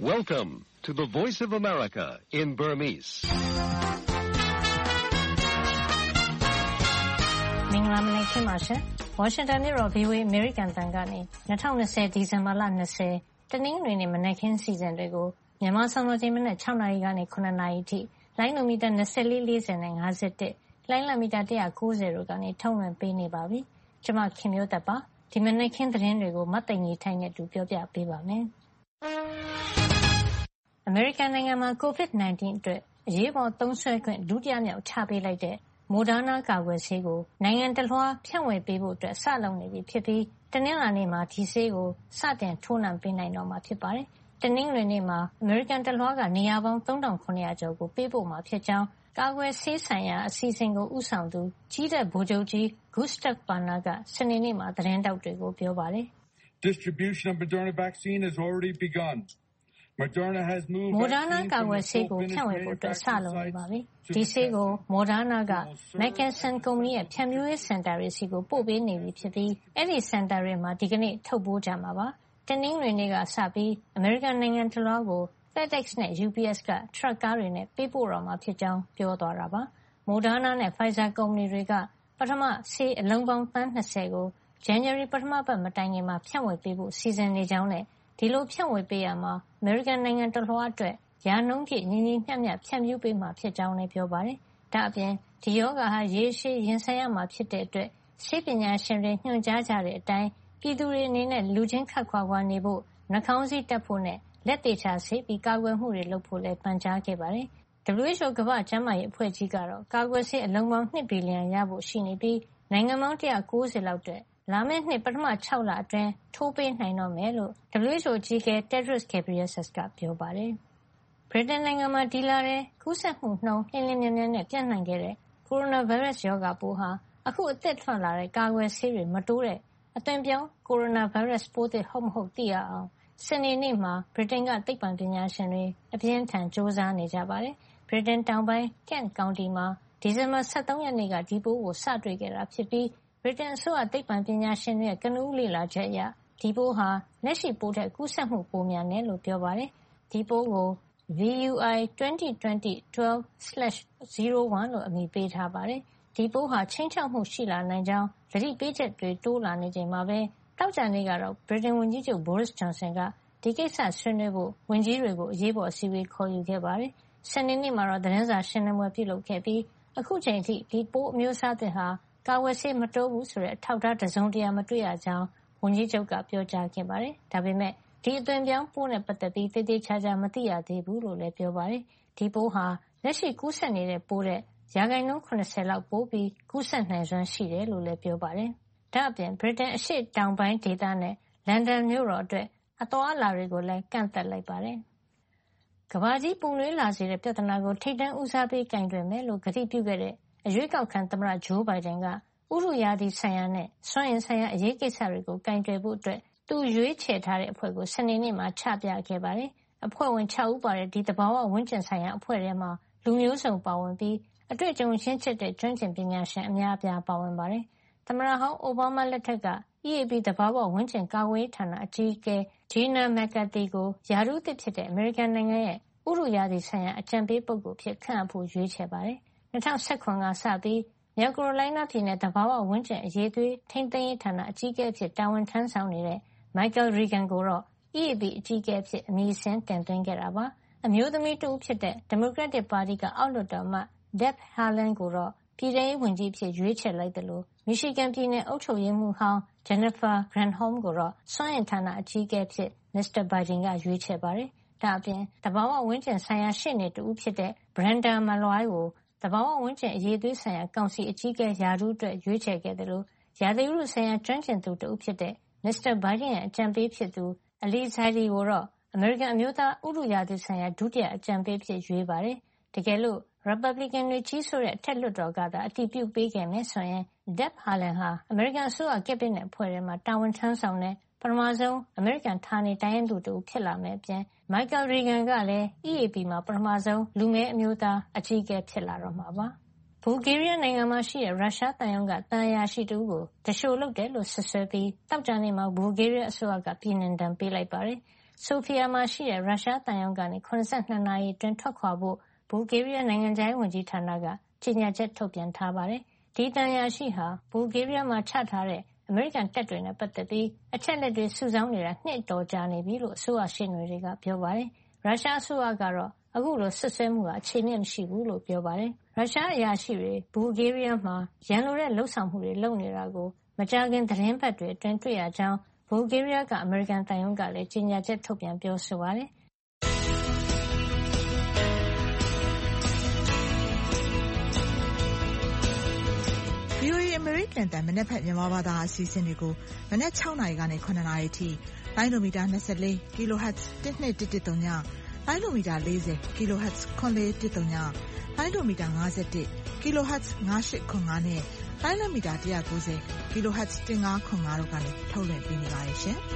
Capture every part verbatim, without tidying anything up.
Welcome to the Voice of America in Burmese. မင်္ဂလာမနက်ခင်းပါရှင်။ Washington မြို့တော် ဗွီအိုအေ American တန်ကနေ၂၀၂၀ဒီဇင်ဘာလ၂၀တနင်္ဂနွေနေ့မနက်ခင်းစီစဉ်တွေကိုမြန်မာစံတော်ချိန်မနက်၆နာရီကနေ၇နာရီအထိလိုင်းနိုမီတာ၂၄ ၄၀နဲ့၅၁လိုင်းလမီတာ၁၉၀တို့ကနေထုတ်လွှင့်ပေးနေပါပြီ။ကျွန်မခင်မျိုးသက်ပါဒီမနက်ခင်းသတင်းတွေကိုမတ်သိင်ကြီးထိုင်နဲ့တူပြောပြပေးပါမယ်။အမေရိကန်နိုင်ငံမှာ ကိုဗစ်၁၉ အတွက်အရေးပေါ်သုံးစွဲခွင့်ဒုတိယမြောက်ချပေးလိုက်တဲ့မိုဒါနာကာကွယ်ဆေးကိုနိုင်ငံတလွှားဖြန့်ဝေပေးဖို့အတွက်စလုပ်နေပြီဖြစ်ပြီးတနင်္လာနေ့မှာဒီဆေးကိုစတင်ထိုးနှံပေးနိုင်တော့မှာဖြစ်ပါတယ်။တနင်္ဂနွေနေ့မှာအမေရိကန်တလွှားကနေရာပေါင်း၃ထောင်၇ရာကျော်ကိုပေးပို့မှာဖြစ်ကြောင်းကာကွယ်ဆေးဆိုင်ရာအစီအစဉ်ကိုဦးဆောင်သူကြီးတဲ့ဗိုလ်ချုပ်ကြီး Gustav Perna ကစနေနေ့မှာသတင်းတောက်တွေကိုပြောပါတယ်။ Distribution of Moderna vaccine has already begun.Moderna has moved မိုဒါနာကာကွယ်ဆေးကိုဖြန့်ဝေဖို့အတွက်စလုပ်နေပါပြီ။ဒီဆေးကိုမိုဒါနာက McKesson ကုမ္ပဏီရဲ့ဖြန့်ဖြူးရေးစင်တာတွေစီကိုပို့ပေးနေပြီဖြစ်ပြီးအဲဒီစင်တာတွေမှာဒီကနေ့ထုတ်ပိုးကြမှာပါ။တနင်္ဂနွေနေ့ကစပြီးအမေရိကန်နိုင်ငံတလွှားကို FedEx နဲ့ U P S ကထရပ်ကားတွေနဲ့ပေးပို့တော့မှာဖြစ်ကြောင်းပြောသွားတာပါ။မိုဒါနာနဲ့ Pfizer ကုမ္ပဏီတွေကပထမဆေးအလုံးပေါင်းသန်း၂၀ကိုဇန်နဝါရီပထမပတ်မတိုင်ခင်မှာဖြန့်ဝေပေးဖို့စီစဉ်နေကြောင်းနဲ့ဒီလိုဖြန့်ဝေပေးရမှာအမေရိကန်နိုင်ငံတလွှားအတွက်ရာနှုန်းပြည့်ညီညီမျှမျှဖြန့်ဖြူးပေးမှာဖြစ်ကြောင်းလည်းပြောပါတယ်။ဒါ့အပြင်ဒီရောဂါဟာရေရှည်ရင်ဆိုင်ရမှာဖြစ်တဲ့အတွက်ဆေးပညာရှင်တွေညွှန်ကြားကြတဲ့အတိုင်းပြည်သူတွေအနေနဲ့လူချင်းခပ်ခွာခွာနေဖို့နှာခေါင်းစည်းတပ်ဖို့နဲ့လက်သေးချဆေးပြီးကာကွယ်မှုတွေလုပ်ဖို့လည်းပန်ကြားခဲ့ပါတယ်။ W H O ကမ္ဘာ့ကျန်းမာရေးအဖွဲ့ကြီးကတော့ကာကွယ်ဆေးအလုံးပေါင်း၂ဘီလီယံရဖို့ရှိနေပြီးနိုင်ငံပေါင်း၁၉၀လောက်အတွက်လာမယ့်နှစ်ပထမ၆လအတွင်းထိုးပေးနိုင်တော့မယ်လို့ W H O အကြီးအကဲ Tedros Adhanom Ghebreyesus ကပြောပါတယ်။ဗြိတိန်နိုင်ငံမှာဒီလထဲကူးစက်မှုနှုန်းလျင်လျင်မြန်မြန်နဲ့ပြန့်နှံ့ခဲ့တဲ့ကိုရိုနာဗိုင်းရပ်စ်ရောဂါပိုးဟာအခုအသစ်ထွက်လာတဲ့ကာကွယ်ဆေးတွေမတိုးတဲ့အသွင်ပြောင်းကိုရိုနာဗိုင်းရပ်စ်ပိုးသစ်ဟုတ်မဟုတ်သိရအောင်စနေနေ့မှာဗြိတိန်ကသိပ္ပံပညာရှင်တွေအပြင်းအထန်စူးစမ်းနေကြပါတယ်။ဗြိတိန်တောင်ပိုင်း Kent ကောင်တီမှာဒီဇင်ဘာ၁၃ရက်နေ့ကဒီပိုးကိုစတွေ့ခဲ့တာဖြစ်ပြီးဗြိတိန်အစိုးရသိပ္ပံပညာရှင်တွေရဲ့ကနဦးလေ့လာချက်အရဒီပိုးဟာလက်ရှိပိုးထက်ကူးစက်မှုပိုများတယ်လို့ပြောပါတယ်။ဒီပိုးကို V U I ၂၀၂၀ ၁၂ ศูนย์ ၁ လို့အမည်ပေးထားပါတယ်။ဒီပိုးဟာခြိမ်းခြောက်မှုရှိလာနိုင်ကြောင်းသတိပေးချက်တွေတိုးလာနေချိန်မှာပဲတောက်ကြနေ့ကတော့ဗြိတိန်ဝန်ကြီးချုပ် Boris Johnson ကဒီကိစ္စဆွေးနွေးဖို့ဝန်ကြီးတွေကိုအရေးပေါ်အစည်းအဝေးခေါ်ယူခဲ့ပါတယ်။စနေနေ့မှာတော့သတင်းစာရှင်းလင်းပွဲပြုလုပ်ခဲ့ပြီးအခုချိန်ထိဒီပိုးအမျိုးအစားသစ်ဟာကာကွယ်ဆေးမတိုးဘူးဆိုတဲ့အထောက်အထားတစုံတရာမတွေ့ရကြောင်းဝန်ကြီးချုပ်ကပြောကြားခဲ့ပါတယ်။ဒါပေမဲ့ဒီအသွင်ပြောင်းပိုးနဲ့ပတ်သက်ပြီးသေသေးချာချာမသိရသေးဘူးလို့လည်းပြောပါတယ်။ဒီပိုးဟာလက်ရှိကူးစက်နေတဲ့ပိုးတဲ့ရာခိုင်နှုန်း၇၀လောက်ပိုပြီးကူးစက်နိုင်စွမ်းရှိတယ်လို့လည်းပြောပါတယ်။ဒါ့အပြင်ဗြိတိန်အရှေ့တောင်ပိုင်းဒေသနဲ့လန်ဒန်မြို့တော်အတွက်အသွားအလာတွေကိုလည်းကန့်သတ်လိုက်ပါတယ်။ကမ္ဘာကြီးပူနွေးလာစေတဲ့ပြဿနာကိုထိပ်တန်းဦးစားပေးကင်တွယ်မယ်လို့ကတိပြုခဲ့တဲ့အရွေးကောက်ခံသမ္မတဂျိုးဘိုင်ဒန်ကဥတုရာသီဆိုင်ရာနဲ့စွမ်းအင်ဆိုင်ရာအရေးကိစ္စတွေကိုကင်တွယ်ဖို့အတွက်သူရွေးချယ်ထားတဲ့အဖွဲ့ကိုစနေနေ့မှာချပြခဲ့ပါတယ်။အဖွဲ့ဝင်၆ဦးပါတဲ့ဒီသဘာဝဝန်းကျင်ဆိုင်ရာအဖွဲ့ထဲမှာလူမျိုးစုံပါဝင်ပြီးအတွေ့အကြုံရှင်းချက်တဲ့ကျွမ်းကျင်ပညာရှင်အများအပြားပါဝင်ပါတယ်။သမ္မတဟောင်းအိုဘားမားလက်ထက်က E A B သဘာဝဝန်းကျင်ကာကွယ်ရေးဌာနအကြီးအကဲ Gina McCarthy ကိုရာထူးအသစ်ဖြစ်တဲ့အမေရိကန်နိုင်ငံရဲ့ဥတုရာသီဆိုင်ရာအကြံပေးပုဂ္ဂိုလ်ဖြစ်ခန့်အပ်ဖို့ရွေးချယ်ပါတယ်။၂၀၁၇ကစပြီးမြောက်ကယ်ရိုလိုင်းနားပြည်နယ်သဘာဝဝန်းကျင်အရေးသွေးထိန်းသိမ်းရေးဌာနအကြီးအကဲအဖြစ်တာဝန်ထမ်းဆောင်နေတဲ့ Michael Regan ကိုတော့ E A B အကြီးအကဲအဖြစ်အမည်စာရင်းတင်သွင်းခဲ့တာပါ။အမျိုးသမီးတဦးဖြစ်တဲ့ဒီမိုကရက်တစ်ပါတီကအောက်လွှတ်တော်အမတ် Deb Haaland ကိုတော့ပြည်ထဲရေးဝန်ကြီးအဖြစ်ရွေးချယ်လိုက်သလိုမီရှီဂန်ပြည်နယ်အုပ်ချုပ်ရေးမှူးဟောင်း Jennifer Granholm ကိုတော့စွမ်းအင်ဌာနအကြီးအကဲအဖြစ်မစ္စတာဘိုင်ဒန်ကရွေးချယ်ပါတယ်။ဒါ့အပြင်သဘာဝဝန်းကျင်ဆိုင်ရာရှေ့နေတဦးဖြစ်တဲ့ Brenda Malloy ကိုသဘာဝဝန်းကျင်အရေးသွေးဆိုင်ရာကောင်စီအကြီးအကဲရာထူးအတွက်ရွေးချယ်ခဲ့သလိုရာသီဥတုဆိုင်ရာကျွမ်းကျင်သူတဦးဖြစ်တဲ့မစ္စတာဘိုင်ဒန်ရဲ့အကြံပေးဖြစ်သူ Ali Zaidi ကိုတော့အမေရိကန်အမျိုးသားဥတုရာသီဆိုင်ရာဒုတိယအကြံပေးအဖြစ်ရွေးပါတယ်။တကယ်လို့ရီပတ်ဘလီကန်တွေကြီးစိုးတဲ့အထက်လွှတ်တော်ကသာအတည်ပြုပေးခဲ့မယ်ဆိုရင် Deb Haaland ဟာအမေရိကန်အစိုးရကက်ဘိနက်အဖွဲ့ထဲမှာတာဝန်ထမ်းဆောင်တဲ့ပထမဆုံးအမေရိကန်ဌာနေတိုင်းရင်းသူတဦးဖြစ်လာမယ့်အပြင် Michael Regan ကလည်း E A B မှာပထမဆုံးလူမည်းအမျိုးသားအကြီးအကဲဖြစ်လာတော့မှာပါ။ဘူလ်ဂေးရီးယားနိုင်ငံမှာရှိတဲ့ရုရှားသံရုံးကသံအရာရှိတဦးကိုသူလျှိုလုပ်တယ်လို့စွပ်စွဲပြီးသောကြာနေ့မှာဘူလ်ဂေးရီးယားအစိုးရကပြည်နှင်ဒဏ်ပေးလိုက်ပါတယ်။ဆိုဖီယာမှာရှိတဲ့ရုရှားသံရုံးကနေ၇၂နာရီအတွင်းထွက်ခွာဖို့ဘူလ်ဂေးရီးယားနိုင်ငံခြားရေးဝန်ကြီးဌာနကကြေညာချက်ထုတ်ပြန်ထားပါတယ်။ဒီသံအရာရှိဟာဘူလ်ဂေးရီးယားမှာချထားတဲ့အမေရိကန်တပ်တွေနဲ့ပတ်သက်ပြီးအချက်လက်တွေစုဆောင်းနေတာနှစ်အတော်ကြာနေပြီလို့အစိုးရရှေ့နေတွေကပြောပါတယ်။ရုရှားအစိုးရကတော့အခုလိုစွပ်စွဲမှုဟာအခြေအမြစ်မရှိဘူးလို့ပြောပါတယ်။ရုရှားအရာရှိတွေဘူလ်ဂေးရီးယားမှာရန်လိုတဲ့လုပ်ဆောင်မှုတွေလုပ်နေတာကိုမကြာခင်သီတင်းပတ်တွေအတွင်းတွေ့ရကြောင်းဘူလ်ဂေးရီးယားကအမေရိကန်သံရုံးကလည်းကြေညာချက်ထုတ်ပြန်ပြောဆိုပါတယ်။ဗွီအိုအေ အမေရိကန်အသံမနက်ဖြန်မြန်မာဘာသာအစီအစဉ်တွေကိုမနက်၆နာရီကနေ၇နာရီအထိလိုင်းဒိုမီတာ၂၄ kHz တစ်၂၁၁၃ညလိုင်းဒိုမီတာ၄၀ kHz ခွန်လေးတစ်၃ညလိုင်းဒိုမီတာ၅၁ kHz ၅၈ခွန်၅နဲ့လိုင်းလမီတာ၁၉၀ kHz ၁၅ခွန်၅တို့ကနေထုတ်လွှင့်ပေးနေပါတယ်ရှင်။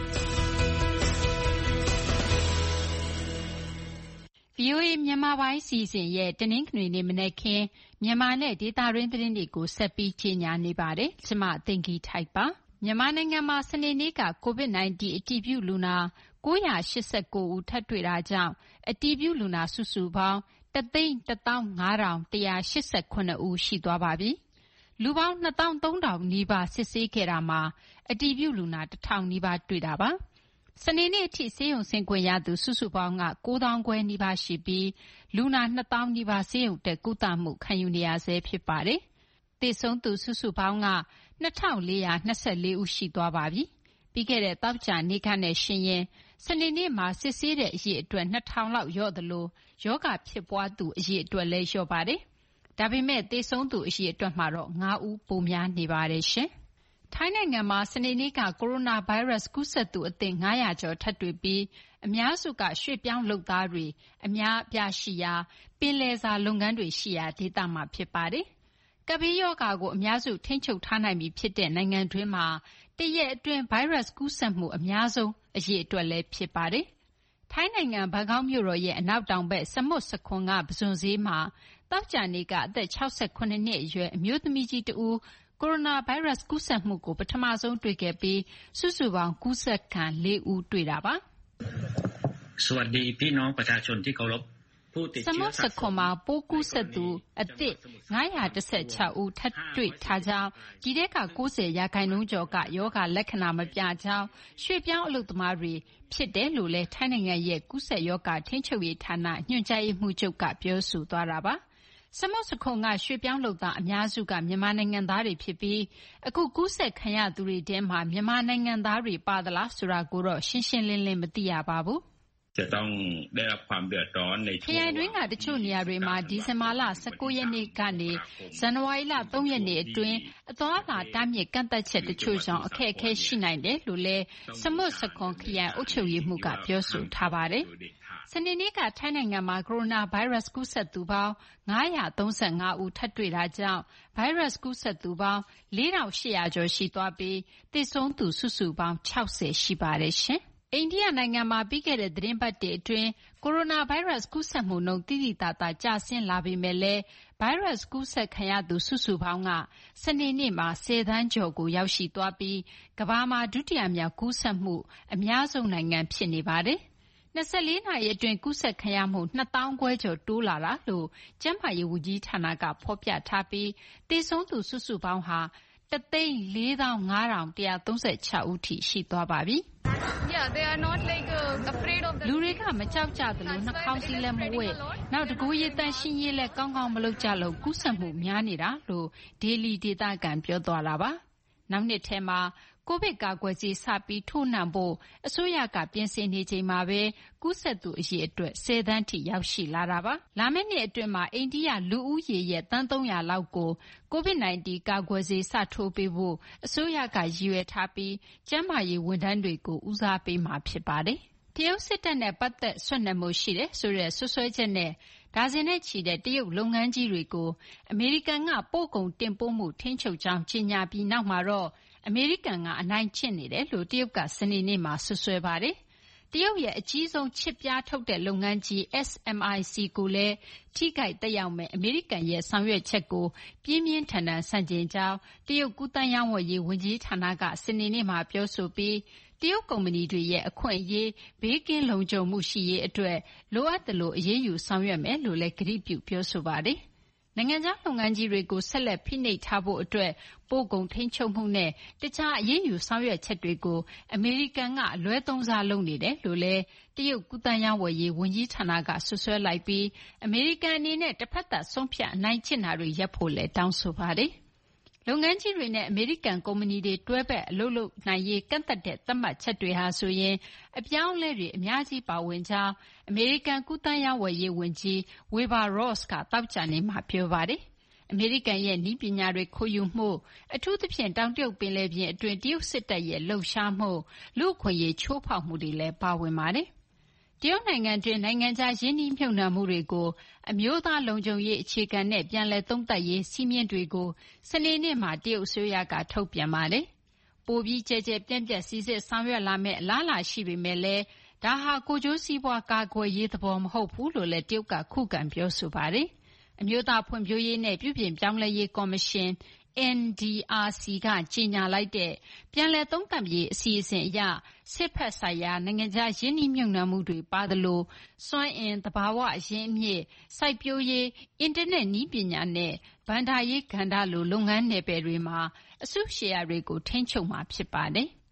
ဗွီအိုအေမြန်မာပိုင်းစီစဉ်ရဲ့တနင်္ဂနွေနေ့မနက်ခင်းမြန်မာနဲ့ဒေသတွင်းသတင်းတွေကိုဆက်ပြီးကြီးညာနေပါတယ်။ကျွန်မသိင်္ဂီထိုက်ပါ။မြန်မာနိုင်ငံမှာစနေနေ့က ကိုဗစ် ၁၉ အတည်ပြုလူနာ၉၈၉ဦးထပ်တွေ့တာကြောင့်အတည်ပြုလူနာစုစုပေါင်းတသိန်းတသောင်း၅ထောင်၁ရာ၈၇ဦးရှိသွားပါပြီ။လူပေါင်းနှစ်သောင်းသုံးထောင်နီးပါးစစ်ဆေးခဲ့တာမှာအတည်ပြုလူနာတစ်ထောင်နီးပါးတွေ့တာပါ။စနေနေ့အထိဆေးရုံဆင်းခွင့်ရသူစုစုပေါင်းက၉သောင်းခွဲနီးပါးရှိပြီးလူနာနှစ်သောင်းနီးပါးဆေးရုံတက်ကုသမှုခံယူနေရဆဲဖြစ်ပါတယ်။သေဆုံးသူစုစုပေါင်းက၂ထောင်၄ရာ၂၄ဦးရှိသွားပါပြီ။ပြီးခဲ့တဲ့သောကြာနေ့ကနဲ့ရှင်ရင်စနေနေ့မှာစစ်ဆေးတဲ့အရေအတွက်၂ထောင်လောက်လျော့သလိုယောဂဖြစ်ပွားသူအရေအတွက်လည်းလျော့ပါတယ်။ဒါပေမဲ့သေဆုံးသူအရေအတွက်မှာတော့၅ဦးပိုများနေပါတယ်ရှင်။ထိုင်းနိုင်ငံမှာစနေနေ့ကကိုရိုနာဗိုင်းရပ်စ်ကူးစက်သူအသစ်၅ရာကျော်ထပ်တွေ့ပြီးအများစုကရွှေ့ပြောင်းလုပ်သားတွေအများအပြားရှိရာပင်လယ်စာလုပ်ငန်းတွေရှိရာဒေသမှာဖြစ်ပါတယ်။ကပ်ဘေးရောဂါကိုအများစုထိန်းချုပ်ထားနိုင်ပြီဖြစ်တဲ့နိုင်ငံတွင်းမှာတရက်အတွင်းဗိုင်းရပ်စ်ကူးစက်မှုအများဆုံးအရေအတွက်လည်းဖြစ်ပါတယ်။ထိုင်းနိုင်ငံဘန်ကောက်မြို့တော်ရဲ့အနောက်တောင်ဘက်စမွတ်စခွန်ကပဇွန်ဈေးမှာသောကြာနေ့ကအသက်၆၇နှစ်အရွယ်အမျိုးသမီးကြီးတဦးကိုရိုနာဗိုင်းရပ်စ်ကူးစက်မှုကိုပထမဆုံးတွေ့ခဲ့ပြီးစုစုပေါင်းကူးစက်ခံ၄ဦးတွေ့တာပါ။สวัสดีพี่น้องประชาชนที่เคารพစမွတ်စခွန်မှာပိုးကူးစက်သူအသစ်၅၁၆ဦးထပ်တွေ့ထားကြောင်းဒီထဲက၉၀ရာခိုင်နှုန်းကျော်ကယောဂလက္ခဏာမပြကြောင်းရွှေ့ပြောင်းအလုပ်သမားတွေဖြစ်တယ်လို့လည်းထိုင်းနိုင်ငံရဲ့ကူးစက်ရောဂါထိန်းချုပ်ရေးဌာနညွှန်ကြားရေးမှူးချုပ်ကပြောဆိုသွားတာပါ။စမွတ်စခွန်ကရွှေ့ပြောင်းလုပ်သားအများစုကမြန်မာနိုင်ငံသားတွေဖြစ်ပြီးအခုကူးစက်ခံရသူတွေထဲမှာမြန်မာနိုင်ငံသားတွေပါသလားဆိုတာကိုတော့ရှင်းရှင်းလင်းလင်းမသိရပါဘူး။จะต้องได้รับความเดือดร้อนในช่วงခရိုင်တွင်းကတချို့နေရာတွေမှာဒီဇင်ဘာလ၁၉ရက်နေ့ကနေဇန်နဝါရီလ၃ရက်နေ့အတွင်းအသွားအလာတားမြစ်ကန့်သတ်ချက်တချို့ကြောင့်အခက်အခဲရှိနိုင်တယ်လို့လည်းစမွတ်စခွန်ခရိုင်အုပ်ချုပ်ရေးမှူးကပြောဆိုထားပါတယ်။စနေနေ့ကထိုင်းနိုင်ငံမှာကိုရိုနာဗိုင်းရပ်စ်ကူးစက်သူပေါင်း၅၃၅ဦးထပ်တွေ့တာကြောင့်ဗိုင်းရပ်စ်ကူးစက်သူပေါင်း၄ထောင်၈ရာကျော်ရှိသွားပြီးသေဆုံးသူစုစုပေါင်း၆၀ရှိပါတယ်ရှင်။အိန္ဒိယနိုင်ငံမှာပြီးခဲ့တဲ့သီတင်းပတ်တွေအတွင်းကိုရိုနာဗိုင်းရပ်စ်ကူးစက်မှုနှုန်းသိသိသာသာကျဆင်းလာပေမဲ့လည်းဗိုင်းရပ်စ်ကူးစက်ခံရသူစုစုပေါင်းကစနေနေ့မှာ၁၀သန်းကျော်ကိုရောက်ရှိသွားပြီးကမ္ဘာမှာဒုတိယမြောက်ကူးစက်မှုအများဆုံးနိုင်ငံဖြစ်နေပါတယ်။၂၄နာရီအတွင်းကူးစက်ခံရမှု၂သောင်းခွဲကျော်တိုးလာတာလို့ကျန်းမာရေးဝန်ကြီးဌာနကဖော်ပြထားပြီးသေဆုံးသူစုစုပေါင်းဟာတသိန်း၄သောင်း၅ထောင်၁ရာ၃၆ဦးထိရှိသွားပါပြီ။ Yeah, they are not like uh, afraid of the လူတွေကမကြောက်ကြသလိုနှာခေါင်းစည်းလည်းမဝတ်နောက်တကူရည်တန်ရှင်းရေးလည်းကောင်းကောင်းမလုပ်ကြလို့ကူးစက်မှုများနေတာလို့ဒေလီဒေသခံပြောသွားတာပါနောက်နှစ်ထဲမှာကိုဗစ်ကာကွယ်ဆေးစပြီးထိုးနှံဖို့အစိုးရကပြင်ဆင်နေချိန်မှာပဲကူးစက်သူအရေအတွက်၁၀သန်းထိရောက်ရှိလာတာပါလာမယ့်နှစ်အတွင်းမှာအိန္ဒိယလူဦးရေရဲ့တန်း၃ရာလောက်ကိုကိုဗစ်၁၉ကာကွယ်ဆေးစထိုးပေးဖို့အစိုးရကရည်ရွယ်ထားပြီးကျန်းမာရေးဝန်ထမ်းတွေကိုဦးစားပေးမှာဖြစ်ပါတယ်တရုတ်စစ်တပ်နဲ့ပတ်သက်ဆွတ်နက်မှုရှိတယ်ဆိုတဲ့ဆွဆွဲချက်နဲ့ဒါဇင်နဲ့ချီတဲ့တရုတ်လုပ်ငန်းကြီးတွေကိုအမေရိကန်ကပို့ကုန်တင်ပို့မှုထိန်းချုပ်ကြောင်းကြေညာပြီးနောက်မှာတော့အမေရိကန်ကအနိုင်ကျင့်နေတယ်လို့တရုတ်ကစနေနေ့မှာဆွဆွဲပါတယ်။တရုတ်ရဲ့အကြီးဆုံးချစ်ပြားထုတ်တဲ့လုပ်ငန်းကြီး S M I C ကိုလည်းထိခိုက်သက်ရောက်မဲ့အမေရိကန်ရဲ့ဆောင်ရွက်ချက်ကိုပြင်းပြင်းထန်ထန်ဆန့်ကျင်ကြောင်းတရုတ်ကူးသန်းရောင်းဝယ်ရေးဝန်ကြီးဌာနကစနေနေ့မှာပြောဆိုပြီးတရုတ်ကုမ္ပဏီတွေရဲ့အခွင့်အရေးဘေးကင်းလုံခြုံမှုရှိရေးအတွက်လိုအပ်သလိုအရေးယူဆောင်ရွက်မယ်လို့လည်းကတိပြုပြောဆိုပါတယ်။နိုင်ငံခြားလုပ်ငန်းကြီးတွေကိုဆက်လက်ဖိနှိပ်ထားဖို့အတွက်ပို့ကုန်ထိန်းချုပ်မှုနဲ့တခြားအရေးယူဆောင်ရွက်ချက်တွေကိုအမေရိကန်ကအလွဲသုံးစားလုပ်နေတယ်လို့လည်းတရုတ်ကူးသန်းရောင်းဝယ်ရေးဝန်ကြီးဌာနကဆွဆွဲလိုက်ပြီးအမေရိကန်အနေနဲ့တစ်ဖက်သက်ဆုံးဖြတ်အနိုင်ကျင့်တာတွေရပ်ဖို့လည်းတောင်းဆိုပါတယ်။လုပ်ငန်းကြီးတွေနဲ့အမေရိကန်ကုမ္ပဏီတွေတွဲဘက်အလုပ်လုပ်နိုင်ရေးကန့်သတ်တဲ့သတ်မှတ်ချက်တွေဟာဆိုရင်အပြောင်းအလဲတွေအများကြီးပါဝင်ကြောင်းအမေရိကန်ကူးသန်းရောင်းဝယ်ရေးဝန်ကြီး Wilbur Ross ကသောကြာနေ့မှာပြောပါတယ်။အမေရိကန်ရဲ့နည်းပညာတွေခိုးယူမှုအထူးသဖြင့်တောင်တရုတ်ပင်လယ်ပြင်အတွင်းတရုတ်စစ်တပ်ရဲ့လှုပ်ရှားမှုလူ့အခွင့်အရေးချိုးဖောက်မှုတွေလည်းပါဝင်ပါတယ်။တရုတ်နိုင်ငံတွင်းနိုင်ငံခြားရင်းနှီးမြှုပ်နှံမှုတွေကိုအမျိုးသားလုံခြုံရေးအခြေခံနဲ့ပြန်လည်သုံးသပ်ရေးစည်းမျဉ်းတွေကိုစနေနေ့မှာတရုတ်အစိုးရကထုတ်ပြန်ပါတယ်။ပိုပြီးကျယ်ကျယ်ပြန့်ပြန့်စီစစ်ဆောင်ရွက်လာမယ့်အလားအလာရှိပေမဲ့လည်းဒါဟာကိုယ်ကျိုးစီးပွားကာကွယ်ရေးသဘောမဟုတ်ဘူးလို့လည်းတရုတ်ကခုခံပြောဆိုပါတယ်။အမျိုးသားဖွံ့ဖြိုးရေးနဲ့ပြုပြင်ပြောင်းလဲရေးကော်မရှင် N D R C ကကြေညာလိုက်တဲ့ပြန်လည်သုံးသပ်ရေးအစီအစဉ်အရစစ်ဖက်ဆိုင်ရာနိုင်ငံခြားရင်းနှီးမြှုပ်နှံမှုတွေပါသလိုစွမ်းအင်သဘာဝအရင်းအမြစ်စိုက်ပျိုးရေးအင်တာနက်နည်းပညာနဲ့ဘဏ္ဍာရေးကဏ္ဍလိုလုပ်ငန်းနယ်ပယ်တွေမှာအစုရှယ်ယာတွေကိုထိန်းချုပ်မှာဖြစ်ပါတယ်။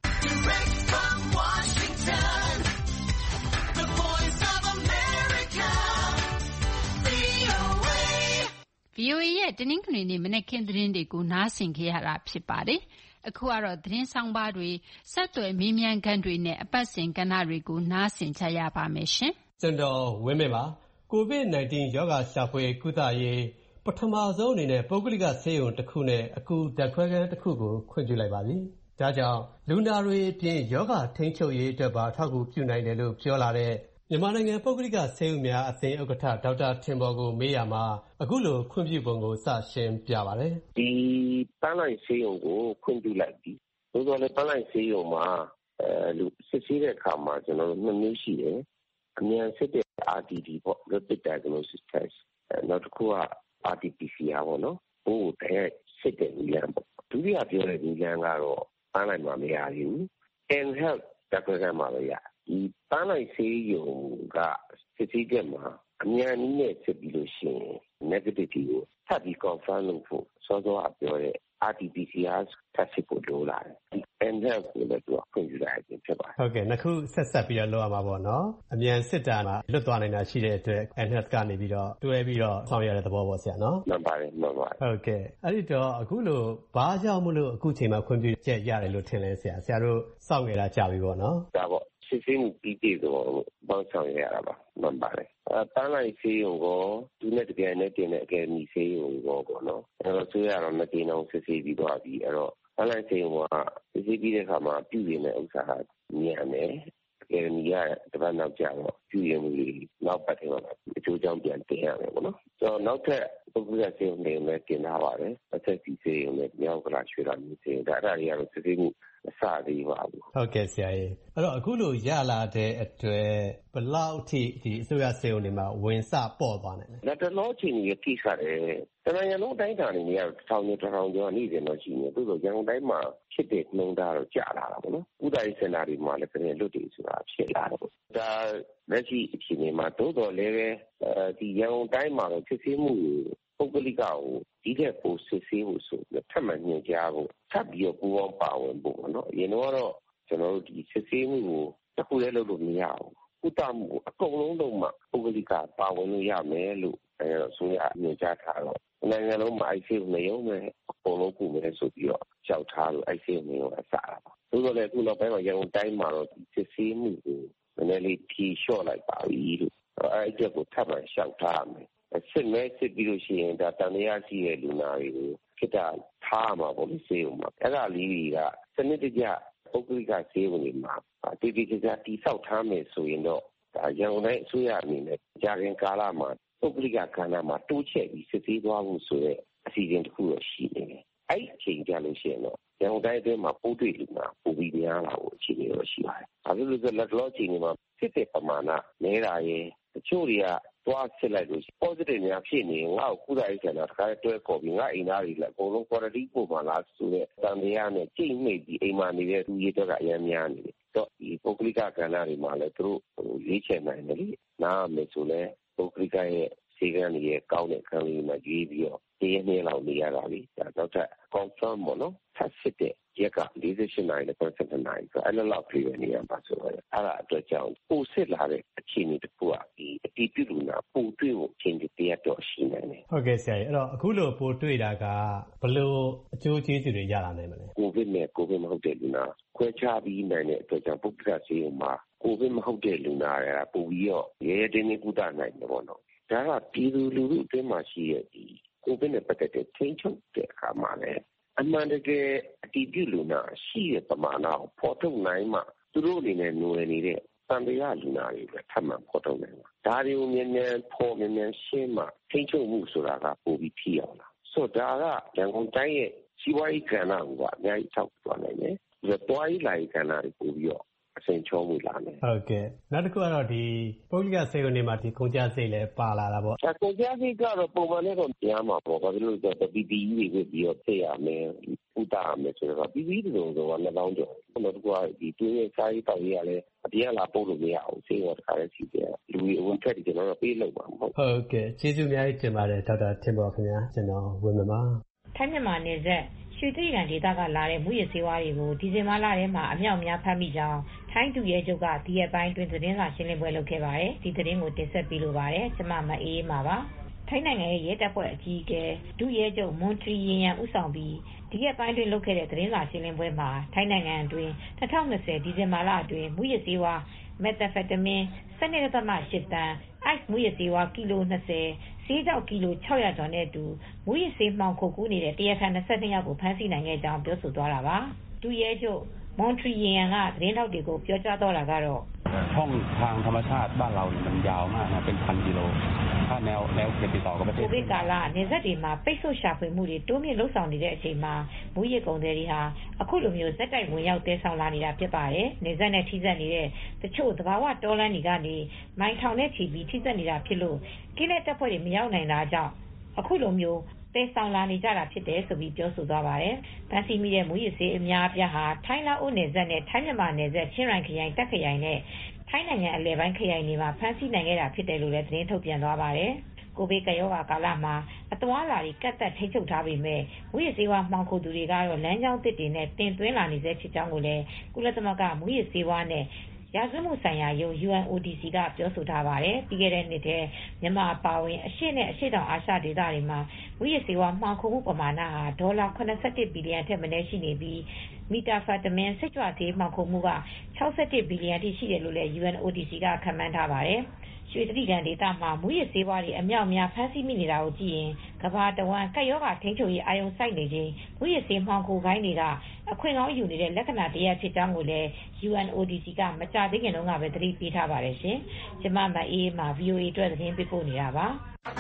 ဗွီအိုအေ ရဲ့တနင်္ဂနွေနေ့မနက်ခင်းသတင်းတွေကိုနားဆင်ခဲ့ရတာဖြစ်ပါတယ်။အခုကတော့သတင်းဆောင်ပါတွေဆက်သွယ်မေးမြန်းခန်းတွေနဲ့အပတ်စဉ်ကဏ္ဍတွေကိုနားဆင်ကြရပါမယ်ရှင်။ကျွန်တော်ဝင်းမင်းပါ။ ကိုဗစ် ၁၉ ရောဂါရှာဖွေကုသရေးပထမဆုံးအနေနဲ့ပုဂ္ဂလိကဆေးရုံတစ်ခုနဲ့အကူဓာတ်ခွဲခန်းတစ်ခုကိုခွင့်ပြုလိုက်ပါပြီ။ဒါကြောင့်လူနာတွေအပြင်ရောဂါထိန်းချုပ်ရေးအတွက်ပါထောက်ကူပြုနိုင်တယ်လို့ပြောလာတဲ့မြန်မာနိုင်ငံပုဂ္ဂလိကဆေးရုံများအသင်းဥက္ကဋ္ဌဒေါက်တာထင်ပေါ်ကိုမေးရမှာအခုလိုခွင့်ပြုပုံကိုစရှင်းပြပါမယ်။ဒီပန်းလိုက်ဆေးရုံကိုခွင့်ပြုလိုက်ပြီ။သို့တော်လည်းပန်းလိုက်ဆေးရုံမှာအဲလူစစ်ဆေးတဲ့အခါမှာကျွန်တော်တို့နှစ်မျိုးရှိတယ်။အမြန်စစ်တဲ့ R D T ပေါ့ Rapid Diagnosis Test နောက်တစ်ခုက R T P C R ပေါ့နော်။ဟိုတည်းစစ်တဲ့နည်းလမ်းပေါ့။ဒုတိယပြောတဲ့နည်းလမ်းကတော့ပန်းလိုက်မှာမရဘူး။ N Health ဓာတ်ခွဲခန်းမှာပဲရဒီပန်းလိုက်ဆေးရုံကစစ်ဆေးချက်မှာအမြန်နည်းနဲ့စစ်ပြီးလို့ရှိရင် negative ကိုထပ်ပြီး confirm လုပ်ဖို့စောစောကပြောတဲ့ R T P C R ထပ်စစ်ဖို့လိုလာတယ်ဒီ N Health ကိုလည်းသူကခွင့်ပြုလိုက်ခြင်းဖြစ်ပါတယ်ဟုတ်ကဲ့နှစ်ခုဆက်ဆက်ပြီးတော့လုပ်ရမှာပေါ့နော်အမြန်စစ်တာမှာလွတ်သွားနိုင်တာရှိတဲ့အတွက် N Health ကနေပြီးတော့တွဲပြီးတော့ဆောင်ရွက်ရတဲ့သဘောပေါ့ဆရာနော်မှန်ပါတယ်မှန်ပါတယ်ဟုတ်ကဲ့အဲ့ဒီတော့အခုလိုဘာကြောင့်မလို့အခုချိန်မှာခွင့်ပြုချက်ရတယ်လို့ထင်လဲဆရာဆရာတို့စောင့်နေတာကြာပြီပေါ့နော်ဒါပေါ့စစ်ဆေးမှုပြီးပြည့်စုံပေါင်းဆောင်ရရတာပါမှန်ပါတယ်အဲပန်းလိုက်ဆေးရုံကသူနဲ့တကယ်နဲ့တင်တဲ့အကယ်ဒမီဆေးရုံကောပေါ့နော်အဲတော့ဆိုရတော့မတင်အောင်စစ်ဆေးပြီးသွားပြီအဲ့တော့ပန်းလိုက်ဆေးရုံကစစ်ဆေးပြီးတဲ့အခါမှာပြုရင်တဲ့ဥစ္စာဟာမြန်တယ်အကယ်ဒမီကတပတ်နောက်ကျတော့ပြုရင်မှုတွေနောက်ပတ်ထဲမှာအကျိုးကြောင့်ပြန်တင်ရမယ်ပေါ့နော်ဆိုတော့နောက်ထပ်ပုဂ္ဂလိကဆေးရုံတွေလည်းတင်ထားပါတယ်အသက်ကြီးဆေးရုံနဲ့မြောက်ကလာရွှေလာမျိုးဆေးရုံဒါအဲ့ဒါတွေကတော့စစ်ဆေးမှုအစသေးပါဘူးဟုတ်ကဲ့ဆရာကြီးအဲ့တော့အခုလိုရလာတဲ့အတွက်ဘယ်လောက်ထိဒီအစိုးရဆေးရုံတွေမှာဝင်စပေါ့သွားနိုင်လဲလက်တလောချင်းကြီးကိစ္စတယ်တနင်္ဂနွေလုံးတိုင်းတာနေရတစ်ထောင်ကျော်တစ်ထောင်ကျော်နေ့စဉ်တော့ရှိနေသို့သောရန်ကုန်တိုင်းမှာဖြစ်တဲ့နှုန်းသားတော့ကျလာတာပေါ့နော်ဥဒိုင်းစင်တာတွေမှာလည်းပြည်လွတ်တွေဆိုတာဖြစ်လာတော့ဒါလက်ရှိအချိန်မှာသို့တော်လည်းပဲအဲဒီရန်ကုန်တိုင်းမှာတော့ဖြစ်သေးမှုပုဂ္ဂလိကကိုဒီတဲ့ပိုစစ်ဆေးဖို့ဆိုပြီးထပ်မံညွှန်ကြားဖို့ထပ်ပြီးတော့ပူးပေါင်းပါဝင်ဖို့ပေါ့နော်အရင်တော့ကျွန်တော်တို့ဒီစစ်ဆေးမှုကိုတစ်ခုလည်းလုပ်လို့မရဘူးကုသမှုအကုန်လုံးလုံးမှာပုဂ္ဂလိကပါဝင်လို့ရမယ်လို့အဲဆိုရညွှန်ကြားထားတော့နိုင်ငံလုံးမှာ I C U နေရုံနဲ့အကုန်လုံးကုမယ်ဆိုပြီးတော့ကြောက်ထားလို့ I C U နေရုံအစားတာပါသို့တော်လည်းအခုနောက်ပိုင်းမှာရန်ကုန်တိုင်းမှာတော့စစ်ဆေးမှုကိုနည်းနည်းလေးဖြေလျှော့လိုက်ပါပြီလို့အဲ့ဒီကိုထပ်မံလျှောက်ထားမယ်စစ်မဲစစ်ပြီးလို့ရှိရင်ဒါတန်တရားရှိတဲ့လူနာတွေကိုခိတထားမှာပေါ့လေဆေးရုံမှာအဲ့ဒါလေးတွေကစနစ်တကျပုဂ္ဂလိကဆေးရုံတွေမှာတည်တည်ကြကြတိဆောက်ထားမယ်ဆိုရင်တော့ဒါရန်ကုန်တိုင်းအစိုးရအနေနဲ့ကြာရင်ကာလမှာပုဂ္ဂလိကကဏ္ဍမှာတိုးချဲ့ပြီးစစ်ဆေးသွားဖို့ဆိုတဲ့အစီအစဉ်တစ်ခုတော့ရှိနေတယ်အဲ့ဒီအချိန်ကြလို့ရှိရင်တော့ရန်ကုန်တိုင်းအတွင်းမှာပိုးတွေ့လူနာပိုပြီးများလာဖို့အခြေအနေတော့ရှိပါတယ်။ဒါဆိုလို့လက်လောအချိန်တွေမှာဆေစစ်တဲ့ပမာဏနေတာရဲ့တချို့တွေကသွားစစ်လိုက်လို့ positive များဖြစ်နေငါ့ကိုကုသရေးစင်တာတစ်ခါတွဲခေါ်ပြီးငါအိမ်သားတွေလည်းအကုန်လုံး quarantine ပို့မှလားဆိုတဲ့တန်တရားနဲ့ကြိတ်မိတ်ပြီးအိမ်မှာနေတဲ့သူတွေတော့အများများနေတယ်တော့ဒီပုဂ္ဂလိကကဏ္ဍတွေမှာလည်းသူတို့ရွေးချယ်နိုင်တယ်လေနားမယ်ဆိုလဲပုဂ္ဂလိကရဲ့စေကန်းတွေရဲ့ကောင်းတဲ့ခံလေးမှာရွေးပြီးတော့တရနေ့လောက်နေရတာလေဒါတော့ confirm ပေါ့နော်ဆက်စစ်တဲ့ရက်က၄၈နိုင်နဲ့ဆက်နိုင်ဆိုအဲ့လိုလောက်ပြေးနေရပါဆိုတော့အဲ့ဒါအတွက်ကြောင့်ပိုစစ်လာတဲ့အခြေအနေတစ်ခုကဒီအတီးပြုလူနာပိုတွေ့ဖို့ချင်းတရားတော့ရှိနေတယ်ဟုတ်ကဲ့ဆရာကြီးအဲ့တော့အခုလိုပိုတွေ့တာကဘလို့အကျိုးကျေးဇူးတွေရလာနိုင်မလဲကိုဗစ်နဲ့ကိုဗစ်မဟုတ်တဲ့လူနာခွဲခြားပြီးနိုင်တဲ့အတွက်ကြောင့်ပုဂ္ဂလိကဆေးရုံမှာကိုဗစ်မဟုတ်တဲ့လူနာတွေကပိုပြီးတော့ရဲရဲတင်းတင်းကုသနိုင်တယ်ပေါ့နော်ဒါကပြည်သူလူထုအတွင်းမှာရှိတဲ့ဒီကိုဗစ်နဲ့ပတ်သက်တဲ့ထိန်းချုပ်တဲ့အခါမှာလည်းအမှန်တကယ်အတည်ပြုလူနာရှိတဲ့ပမာဏကိုဖော်ထုတ်နိုင်မှသူတို့အနေနဲ့ຫນွယ်နေတဲ့တန်တရားလူနာတွေပဲထပ်မံဖော်ထုတ်နိုင်မှာဒါတွေကိုမြန်မြန်ဖော်မြန်မြန်ရှင်းမှထိန်းချုပ်မှုဆိုတာကပိုပြီးဖြစ်အောင်လားဆိုတော့ဒါကရန်ကုန်တိုင်းရဲ့စီးပွားရေးကဏ္ဍကအများကြီးထောက်ပံ့နိုင်တယ်ဒီတော့တွားရေးလာရေးကဏ္ဍတွေပိုပြီးတော့အဆင်ချောမှုလာမယ်ဟုတ်ကဲ့နောက်တစ်ခုကတော့ဒီပုဂ္ဂလိကဆေးရုံတွေမှာဒီကုန်ကျစရိတ်လည်းပါလာတာပေါ့အဲကုန်ကျစရိတ်ကတော့ပုံမှန်နဲ့တော့ကြားမှာပေါ့ဘာလို့လဲဆိုတော့ ပီ ပီ အီ တွေပြီးတော့သိရမယ်ဥတာရမယ်ဆိုတော့ ပီ ပီ အီ တွေတော့နှစ်ပေါင်းကျော်နောက်တစ်ခုကဒီတွင်းရဲ့စာရေးတောက်ရေးကလည်းအပြည့်အလာပို့လို့မရအောင်ဆေးရုံတခါလည်းစီတယ်လူတွေအဝင်ထက်ကျွန်တော်တို့ပေးလို့ပါမဟုတ်ဟုတ်ကဲ့ကျေးဇူးအများကြီးတင်ပါတယ်ဒေါက်တာထင်ပေါ်ခင်ဗျာကျွန်တော်ဝင်းမပါထိုင်းမြန်မာနယ်စပ်ရွှေတိဂံဒေသကလာတဲ့မူရစေဝါတွေကိုဒီဇင်ဘာလထဲမှာအမြောက်များဖမ်းမိကြောင်းထိုင်းဒုရဲချုပ်ကဒီရက်ပိုင်းတွင်သတင်းစာရှင်းလင်းပွဲလုပ်ခဲ့ပါတယ်ဒီသတင်းကိုတင်ဆက်ပေးလိုပါတယ်ကျွန်မမအေးအေးပါပါထိုင်းနိုင်ငံရဲ့ရဲတပ်ဖွဲ့အကြီးအကဲဒုရဲချုပ်မွန်ထရီရင်ရန်ဦးဆောင်ပြီးဒီရက်ပိုင်းတွင်လုပ်ခဲ့တဲ့သတင်းစာရှင်းလင်းပွဲမှာထိုင်းနိုင်ငံအတွင်း၂၀၂၀ဒီဇင်ဘာလအတွင်းမူရစေဝါမက်သာဖက်တမင် ၁၂.၈ တန်း ice မူရစေဝါကီလို၂၀ဆေးကြောက်ကီလို၆၀၀ကျော်နဲ့အတူမူရစေးမှောင်ခိုကူးနေတဲ့တရားခံ၂၂ယောက်ကိုဖမ်းဆီးနိုင်ခဲ့ကြောင်းပြောဆိုသွားတာပါဒုရဲချုပ်မွန်ထရီယန်ကသတင်းထောက်တွေကိုပြောကြားတော့တာကတော့ช่องทางธรรมชาติบ้านเรามันยาวมากนะเป็นพันกิโลถ้าแนวแนวเขตติดต่อกับประเทศကိုဗစ်ကာလနေဆက်တွေမှာပိတ်ဆို့ရှာဖွေမှုတွေတိုးမြင့်လှုပ်ဆောင်နေတဲ့အချိန်မှာမူရကုန်တွေဟာအခုလိုမျိုးဇက်တိုက်ဝင်ရောက်တဲဆောင်လာနေတာဖြစ်ပါတယ်နေဆက်နဲ့ထိစပ်နေတဲ့တချို့သဘာဝတောလမ်းတွေကနေမိုင်းထောင်နဲ့ချီပြီးထိစပ်နေတာဖြစ်လို့ကိလေတပ်ဖွဲ့တွေမရောက်နိုင်တာကြောင့်အခုလိုမျိုးတဲဆောင်လာနေကြတာဖြစ်တယ်ဆိုပြီးပြောဆိုသွားပါတယ်။ဗန်စီမီရဲ့မူရစေးအများအပြားဟာထိုင်းလာအိုနယ်စပ်နဲ့ထိုင်းမြန်မာနယ်စပ်ချင်းရိုင်ခရိုင်တက်ခရိုင်နဲ့ထိုင်းနိုင်ငံအလယ်ပိုင်းခရိုင်တွေမှာဖမ်းဆီးနိုင်ခဲ့တာဖြစ်တယ်လို့လည်းသတင်းထုတ်ပြန်သွားပါတယ်။ကိုဗစ်ကရောဂါကာလမှာအသွားလာတွေကတ်သက်ထိချုပ်ထားပေမဲ့မူရစေးဝါမှောင်ခိုသူတွေကတော့လမ်းကြောင်းသစ်တွေနဲ့တင်သွင်းလာနေစေဖြစ်ကြောင်းကိုလည်းကုလသမဂ္ဂမူရစေးဝါနဲ့ရာဇဝတ်မှုဆိုင်ရာယုံ ယူ အန် အို ဒီ စီ ကပြောဆိုထားပါတယ်။ပြီးခဲ့တဲ့နှစ်ထဲမြန်မာအပါအဝင်အရှေ့နဲ့အရှေ့တောင်အာရှဒေသတွေမှာမူရစေဝါမှောင်ခိုမှုပမာဏဟာဒေါ်လာ၇၁ဘီလီယံထက်မနည်းရှိနေပြီးမီတာဖာတမင်စိတ်ကြွဆေးမှောင်ခိုမှုက၆၁ဘီလီယံထိရှိတယ်လို့လည်း ယူ အန် အို ဒီ စီ ကခန့်မှန်းထားပါတယ်။ရွှေတြိဂံဒေသမှာမူရစေဝါတွေအမြောက်အများဖမ်းဆီးမိနေတာကိုကြည့်ရင်ကမ္ဘာတဝန်းကပ်ရောဂါထိန်းချုပ်ရေးအာရုံစိုက်နေခြင်းမူရစေမှောင်ခိုခိုင်းတွေကအခွင့်ကောင်းယူနေတဲ့လက္ခဏာတရားဖြစ်ကြောင်းကိုလည်း ယူ အန် အို ဒီ စီ ကမကြာသေးခင်တုန်းကပဲသတိပေးထားပါတယ်ရှင်။ကျမမအေးမှာ ဗွီအိုအေ အတွက်သတင်းပေးပို့နေတာပါ။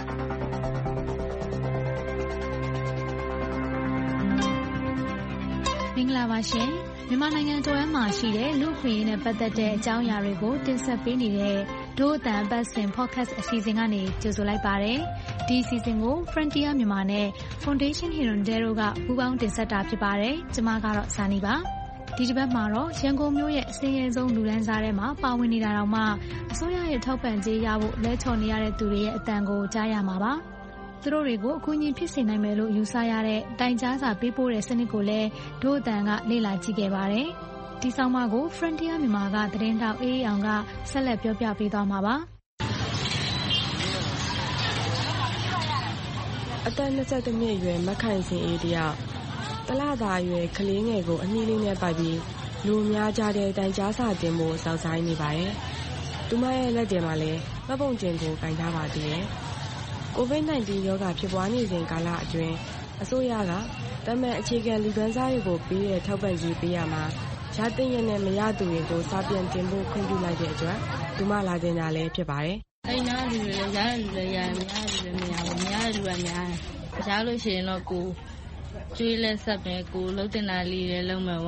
မင်္ဂလာပါရှင်မြန်မာနိုင်ငံတော်ရဲမှာရှိတဲ့လူ့ခွင့်ရေးနဲ့ပတ်သက်တဲ့အကြောင်းအရာတွေကိုတင်ဆက်ပေးနေတဲ့ဒို့အတန်အပတ်စဉ် podcast အစီအစဉ်ကနေကြိုဆိုလိုက်ပါတယ်ဒီအစီအစဉ်ကို Frontier မြန်မာနဲ့ Foundation Hirondelle တို့ကပူးပေါင်းတင်ဆက်တာဖြစ်ပါတယ်ကျွန်မကတော့ဇာနီပါဒီတစ်ပတ်မှာတော့ရန်ကုန်မြို့ရဲ့အစင်းရဲဆုံးလူဒန်းစားထဲမှာပါဝင်နေတာတောင်မှအစိုးရရဲ့ထောက်ပံ့ကြေးရဖို့လဲချော်နေရတဲ့သူတွေရဲ့အတန်ကိုကြားရမှာပါသူတို့တွေကိုအကူအညီဖြစ်စေနိုင်မယ်လို့ယူဆရတဲ့တိုင်ကြားစာပေးပို့တဲ့စနစ်ကိုလည်းဒို့အတန်ကလေ့လာကြည့်ခဲ့ပါတယ်။ဒီဆောင်မကို Frontier မြန်မာကသတင်းတောက်အေးအောင်ကဆက်လက်ပြောပြပေးသွားမှာပါ။အသက်၂၁နှစ်အရွယ်မခိုင်စင်အေးတယောက်တလသာအရွယ်ကလေးငယ်ကိုအနှီးလေးနဲ့ပိုက်ပြီးလူများကြတဲ့တိုင်ကြားစာတင်ဖို့စောင့်ဆိုင်နေပါတယ်။သူမရဲ့လက်ထဲမှာလည်းမှတ်ပုံတင်ကိုကင်ထားပါသေးတယ်။ကိုဗစ်၁၉ ရောဂါဖြစ်ပွားနေစဉ်ကာလအတွင်းအစိုးရကတမန်အခြေခံလူဒန်းစားတွေကိုပေးတဲ့ထောက်ပံ့ကြေးပေးရမှာရတဲ့ရနဲ့မရသူတွေကိုစာပြန်တင်ဖို့ခွင့်ပြုလိုက်တဲ့အတွက်ဒီမှလာတင်တာလည်းဖြစ်ပါတယ်။အဲ့နာလူတွေလည်းရတဲ့လူတွေရမရတဲ့လူတွေမရဘူးမရတဲ့လူကများတယ်။ကြားလို့ရှိရင်တော့ကိုကျွေးလဲဆက်ပဲကိုလှုပ်တင်တာလေးလည်းလုံးမယ်ပေါ့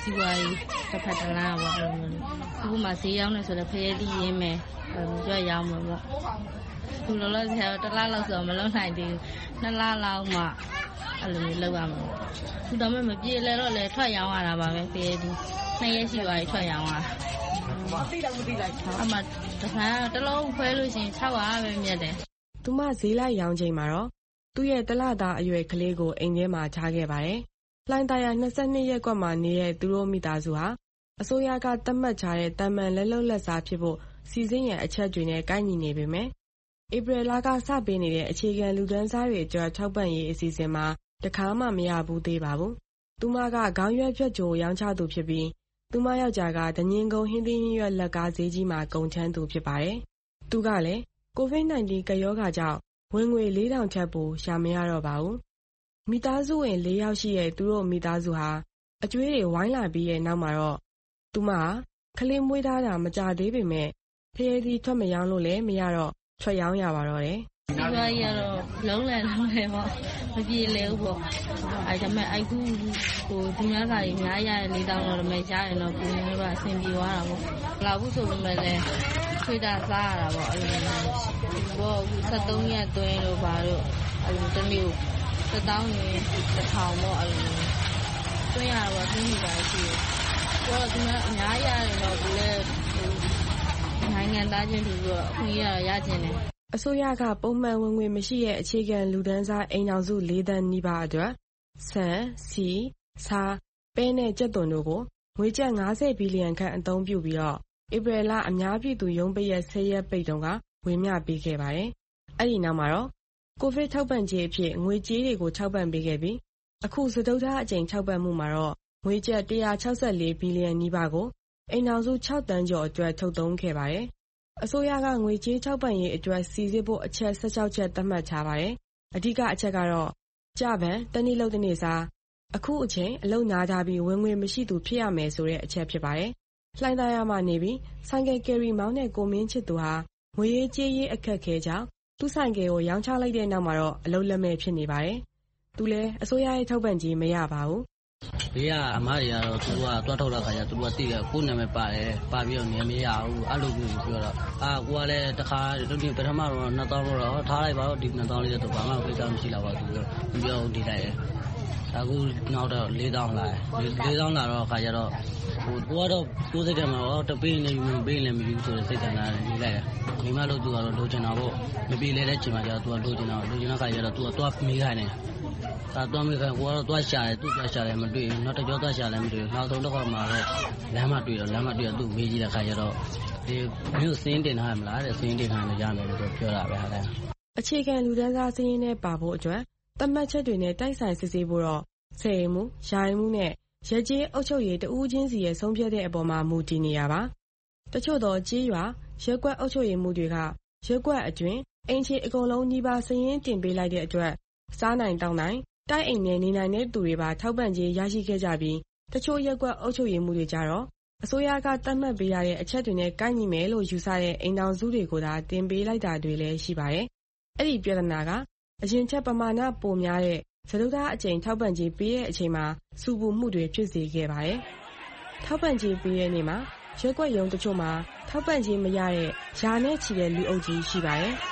စီဝါရေးတစ်ဖက်တစ်လမ်းပေါ့အဲ့လိုမျိုးအခုမှဈေးရောက်နေဆိုတော့ဖရဲသီးရင်းမယ်ကြွက်ရောင်းမှာပေါ့ခုလောလောဆယ်တစ်လလောက်ဆိုမလုံးနိုင်သေးဘူးနှစ်လလောက်မှအဲ့လိုမျိုးလောက်ရမှာခုတော့မပြေလဲတော့လေထွက်ရောင်းရတာပါပဲဖရဲသီးနှစ်ရက်ရှိပါပြီထွက်ရောင်းရတာမသိတော့မသိလိုက်အမှတစ်ခါတစ်လုံးခွဲလို့ရှိရင်၆ရာပဲမြတ်တယ်သူမဈေးလိုက်ရောင်းချိန်မှာတော့သူ့ရဲ့တလသားအရွယ်ကလေးကိုအိမ်ထဲမှာထားခဲ့ပါတယ်။လှိုင်သာယာ၂၂ရက်ကွက်မှာနေတဲ့သူတို့မိသားစုဟာအစိုးရကသတ်မှတ်ထားတဲ့တမန်လက်လုံလက်စားဖြစ်ဖို့စီစဉ်ရန်အချက်တွေနဲ့ကိုက်ညီနေပေမဲ့ဧပြီလကစပေးနေတဲ့အခြေခံလူဒန်းစားတွေအတွက်ထောက်ပံ့ရေးအစီအစဉ်မှာတခါမှမရဘူးသေးပါဘူး။သူမကခေါင်းရွက်ဖြတ်ကြိုရောင်းချသူဖြစ်ပြီးသူမယောက်ျားကဒညင်ကုန်းဟင်းသီးဟင်းရွက်လက်ကားဈေးကြီးမှာကုန်ချမ်းသူဖြစ်ပါတယ်။သူကလည်းကိုဗစ် -19 ကပ်ရောဂါကြောင့်ဝင်ငွေလေးထောင်ထက်ပိုရှာမရတော့ပါဘူး။မိသားစုဝင်လေးယောက်ရှိတဲ့သူတို့မိသားစုဟာအကျွေးတွေဝိုင်းလာပြီးတဲ့နောက်မှာတော့သူမဟာကလေးမွေးထားတာမကြသေးပေမဲ့ဖရဲသီးထွက်မရောင်းလို့လည်းမရတော့ထွက်ရောင်းရပါတော့တယ်။ဒီဘက်ကတော့လုံးလဲလုံးလဲပေါ့မပြေလဲဘူးပေါ့။အဲဒါမဲ့အခုဟိုဒီများစာတွေအများရတဲ့လေးတောင်းတော့မဲ့ရှားရင်တော့ကိုယ်ရင်းကအဆင်ပြေသွားတာပေါ့။လာဘူးဆိုပေမဲ့လည်းထွေးတာစားရတာပေါ့အဲ့လိုမျိုး။ဘောအခုဆက်သုံးရက်သွင်းလို့ပါတော့အဲ့လိုတစ်မျိုးတစ်တောင်းရင်တစ်ထောင်ပေါ့အဲ့လိုမျိုးသွင်းရတော့သွင်းနေတာရှိတယ်။ဘောဒီမှာအများရရင်တော့ကိုယ်လည်းနိုင်ငံသားချင်းတူပြီးတော့အခွင့်အရေးရကျင်တယ်အစိုးရကပုံမှန်ဝင်ငွေမရှိတဲ့အခြေခံလူဒန်းစားအိမ်ထောင်စု၄သန်းနီးပါးအတွက်ဆန်စီဆာပဲနဲ့ကြက်သွန်တို့ကိုငွေကျပ်၅၀ဘီလီယံခန့်အသုံးပြုပြီးတော့ဧပြီလအများပြည်သူရုံးပိတ်ရက်၁၀ရက်ပိတ်တုန်းကဝေမျှပေးခဲ့ပါတယ်။အဲ့ဒီနောက်မှာတော့ကိုဗစ်ထောက်ပံ့ကြေးအဖြစ်ငွေကြေးတွေကိုထောက်ပံ့ပေးခဲ့ပြီးအခုစတုတ္ထအကြိမ်ထောက်ပံ့မှုမှာတော့ငွေကျပ်၁၆၄ဘီလီယံနီးပါးကိုအိမ်ထောင်စု၆တန်းကျော်အတွက်ထုတ်သုံးခဲ့ပါတယ်။အစိုးရကငွေကြေးထောက်ပံ့ရေးအတွက်စီစစ်ဖို့အချက်၁၆ချက်သတ်မှတ်ထားပါတယ်။အဓိကအချက်ကတော့ကြပန်တနည်းလုံးတစ်နေ့စားအခုအချိန်အလုံနာထားပြီးဝင်ငွေမရှိသူဖြစ်ရမယ်ဆိုတဲ့အချက်ဖြစ်ပါတယ်။လှိုင်သာယာမှာနေပြီးဆိုင်ကယ်ကယ်ရီမောင်းတဲ့ကိုမင်းချစ်သူဟာငွေရေးကြေးရေးအခက်ခဲကြောင့်သူ့ဆိုင်ကယ်ကိုရောင်းချလိုက်တဲ့နောက်မှာတော့အလုံလက်မဲ့ဖြစ်နေပါတယ်။သူလည်းအစိုးရရဲ့ထောက်ပံ့ကြေးမရပါဘူး။ဘေးကအမားတွေကတော့သူကတွားထုတ်တဲ့ခါကျသူကသိတယ်ကိုယ်နာမည်ပါတယ်ပါပြီးတော့နေမရဘူးအဲ့လိုမျိုးပြောတော့အာကိုကလည်းတခါဒီပထမတော့နှစ်သောင်းတော့ထားလိုက်ပါတော့ဒီနှစ်သောင်းလေးတော့ဘာမှကိစ္စမရှိတော့ပါဘူးပြောဒီလိုက်တယ်အခုနောက်တော့၄သောင်းလာတယ်၄သောင်းလာတော့ခါကျတော့ဟိုကိုကတော့ကိုယ်စိတ်ထဲမှာတော့တပေးနေယူပေးနေမယူဆိုတဲ့စိတ်ကလာနေလိုက်တယ်မိမလို့သူကတော့လိုချင်တာပေါ့မပြေလဲတဲ့ချိန်မှာကျတော့သူကလိုချင်တာလိုချင်တဲ့ခါကျတော့သူကတွားမေးခိုင်းတယ်သာတော့မိခိုင်ကိုကတော့တွားရှာတယ်သူ့တွားရှာတယ်မတွေ့ဘူးနောက်တစ်ကြောတွားရှာလည်းမတွေ့ဘူးနောက်ဆုံးတော့မှတော့လမ်းမတွေ့တော့လမ်းမတွေ့တော့သူ့မေးကြည့်တဲ့ခါကျတော့ဒီမျိုးစင်းတင်ထားရမလားတဲ့စင်းတင်ထားလို့ရမယ်လို့ပြောတာပဲဟာလဲအခြေခံလူဒန်းစားစင်းရင်းနဲ့ပါဖို့အတွက်သတ်မှတ်ချက်တွေနဲ့တိုက်ဆိုင်စစ်ဆေးဖို့တော့ဆယ်မှုယာယီမှုနဲ့ရက်ကျေးအုပ်ချုပ်ရေးတဦးချင်းစီရဲ့ဆုံးဖြတ်တဲ့အပေါ်မှာမူတည်နေရပါတချို့တော့ကြေးရွာရက်ကွက်အုပ်ချုပ်ရေးမှုတွေကရက်ကွက်အတွင်းအင်ချီအကုန်လုံးကြီးပါစည်ရင်းတင်ပေးလိုက်တဲ့အတွက်စားနိုင်တောင်းနိုင်တိုက်အိမ်နဲ့နေနိုင်တဲ့သူတွေပါထောက်ပံ့ကြေးရရှိခဲ့ကြပြီးတချို့ရက်ကွက်အုပ်ချုပ်ရေးမှုတွေကြတော့အစိုးရကသတ်မှတ်ပေးရတဲ့အချက်တွေနဲ့ကိုက်ညီမယ်လို့ယူဆတဲ့အိမ်ထောင်စုတွေကိုသာတင်ပေးလိုက်တာတွေလည်းရှိပါတယ်။အဲ့ဒီပြဿနာကအရင်ချက်ပမာဏပိုများတဲ့စတုတ္ထအကြိမ်ထောက်ပံ့ကြေးပေးတဲ့အချိန်မှာစူပူမှုတွေဖြစ်စေခဲ့ပါတယ်။ထောက်ပံ့ကြေးပေးတဲ့နေ့မှာရက်ကွက်ရုံတချို့မှာထောက်ပံ့ကြေးမရတဲ့ယာနဲ့ချီတဲ့လူအုပ်ကြီးရှိပါတယ်။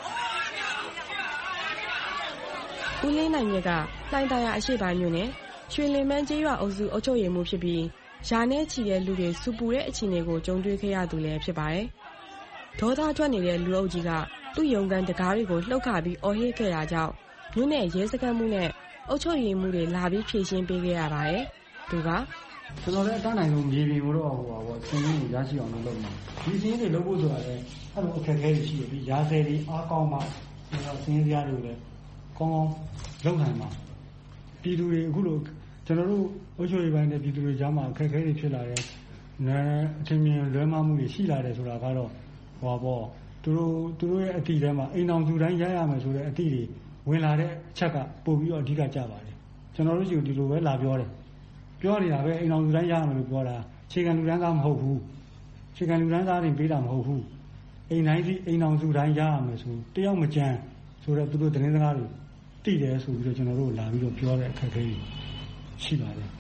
ဦးလေးနိုင်မြက်ကလှိုင်သာယာအရှိပိုင်းမြို့နယ်ရွှေလင်မန်းကျေးရွာအုပ်စုအုပ်ချုပ်ရေးမှုဖြစ်ပြီးယာနဲ့ချီတဲ့လူတွေစူပူတဲ့အခြေအနေကိုကြုံတွေ့ခဲ့ရသူလည်းဖြစ်ပါတယ်။ဒေါသထွက်နေတဲ့လူအုပ်ကြီးကသူ့ရုံကန်တကားတွေကိုလှုပ်ခါပြီးအော်ဟစ်ခဲ့တာကြောင့်မြို့နယ်ရဲစခန်းမှုနဲ့အုပ်ချုပ်ရေးမှုတွေလာပြီးဖြည့်ရှင်းပေးခဲ့ရပါတယ်။သူကကျွန်တော်လည်းအတန်းနိုင်ဆုံးမြေပြင်ကိုတော့ဟိုပါပေါ့အချင်းချင်းရရှိအောင်လုပ်နေဒီအချင်းတွေလုပ်ဖို့ဆိုတာလည်းအဲ့လိုအခက်အခဲတွေရှိပြီးရာဆယ်တွေအားကောင်းမှကျွန်တော်စင်းစရာတွေလည်းကောင်းကောင်းလုပ်နိုင်မှာပြည်သူတွေအခုလိုကျွန်တော်တို့အုပ်ချုပ်ရေးပိုင်းနဲ့ပြည်သူတွေကြားမှာအခက်အခဲတွေဖြစ်လာတယ်နာအချင်းချင်းလွဲမှားမှုတွေရှိလာတယ်ဆိုတာကတော့ဟောပေါ့သူတို့သူတို့ရဲ့အတိထဲမှာအိမ်အောင်စုတိုင်းရရမယ်ဆိုတဲ့အတိတွေဝင်လာတဲ့အချက်ကပို့ပြီးတော့အဓိကကြပါတယ်ကျွန်တော်တို့ယူဒီလိုပဲလာပြောတယ်ပြောနေတာပဲအိမ်အောင်လူတိုင်းရမယ်လို့ပြောတာခြေခံလူတိုင်းကမဟုတ်ဘူးခြေခံလူတိုင်းသားတွေပေးတာမဟုတ်ဘူးအိမ်တိုင်းစီအိမ်အောင်စုတိုင်းရရမယ်ဆိုတယောက်မကြမ်းဆိုတော့သူတို့သတင်းစကားတွေသိတယ်ဆိုပြီးတော့ကျွန်တော်တို့လာပြီးတော့ပြောတဲ့အခက်အခဲရှိပါတယ်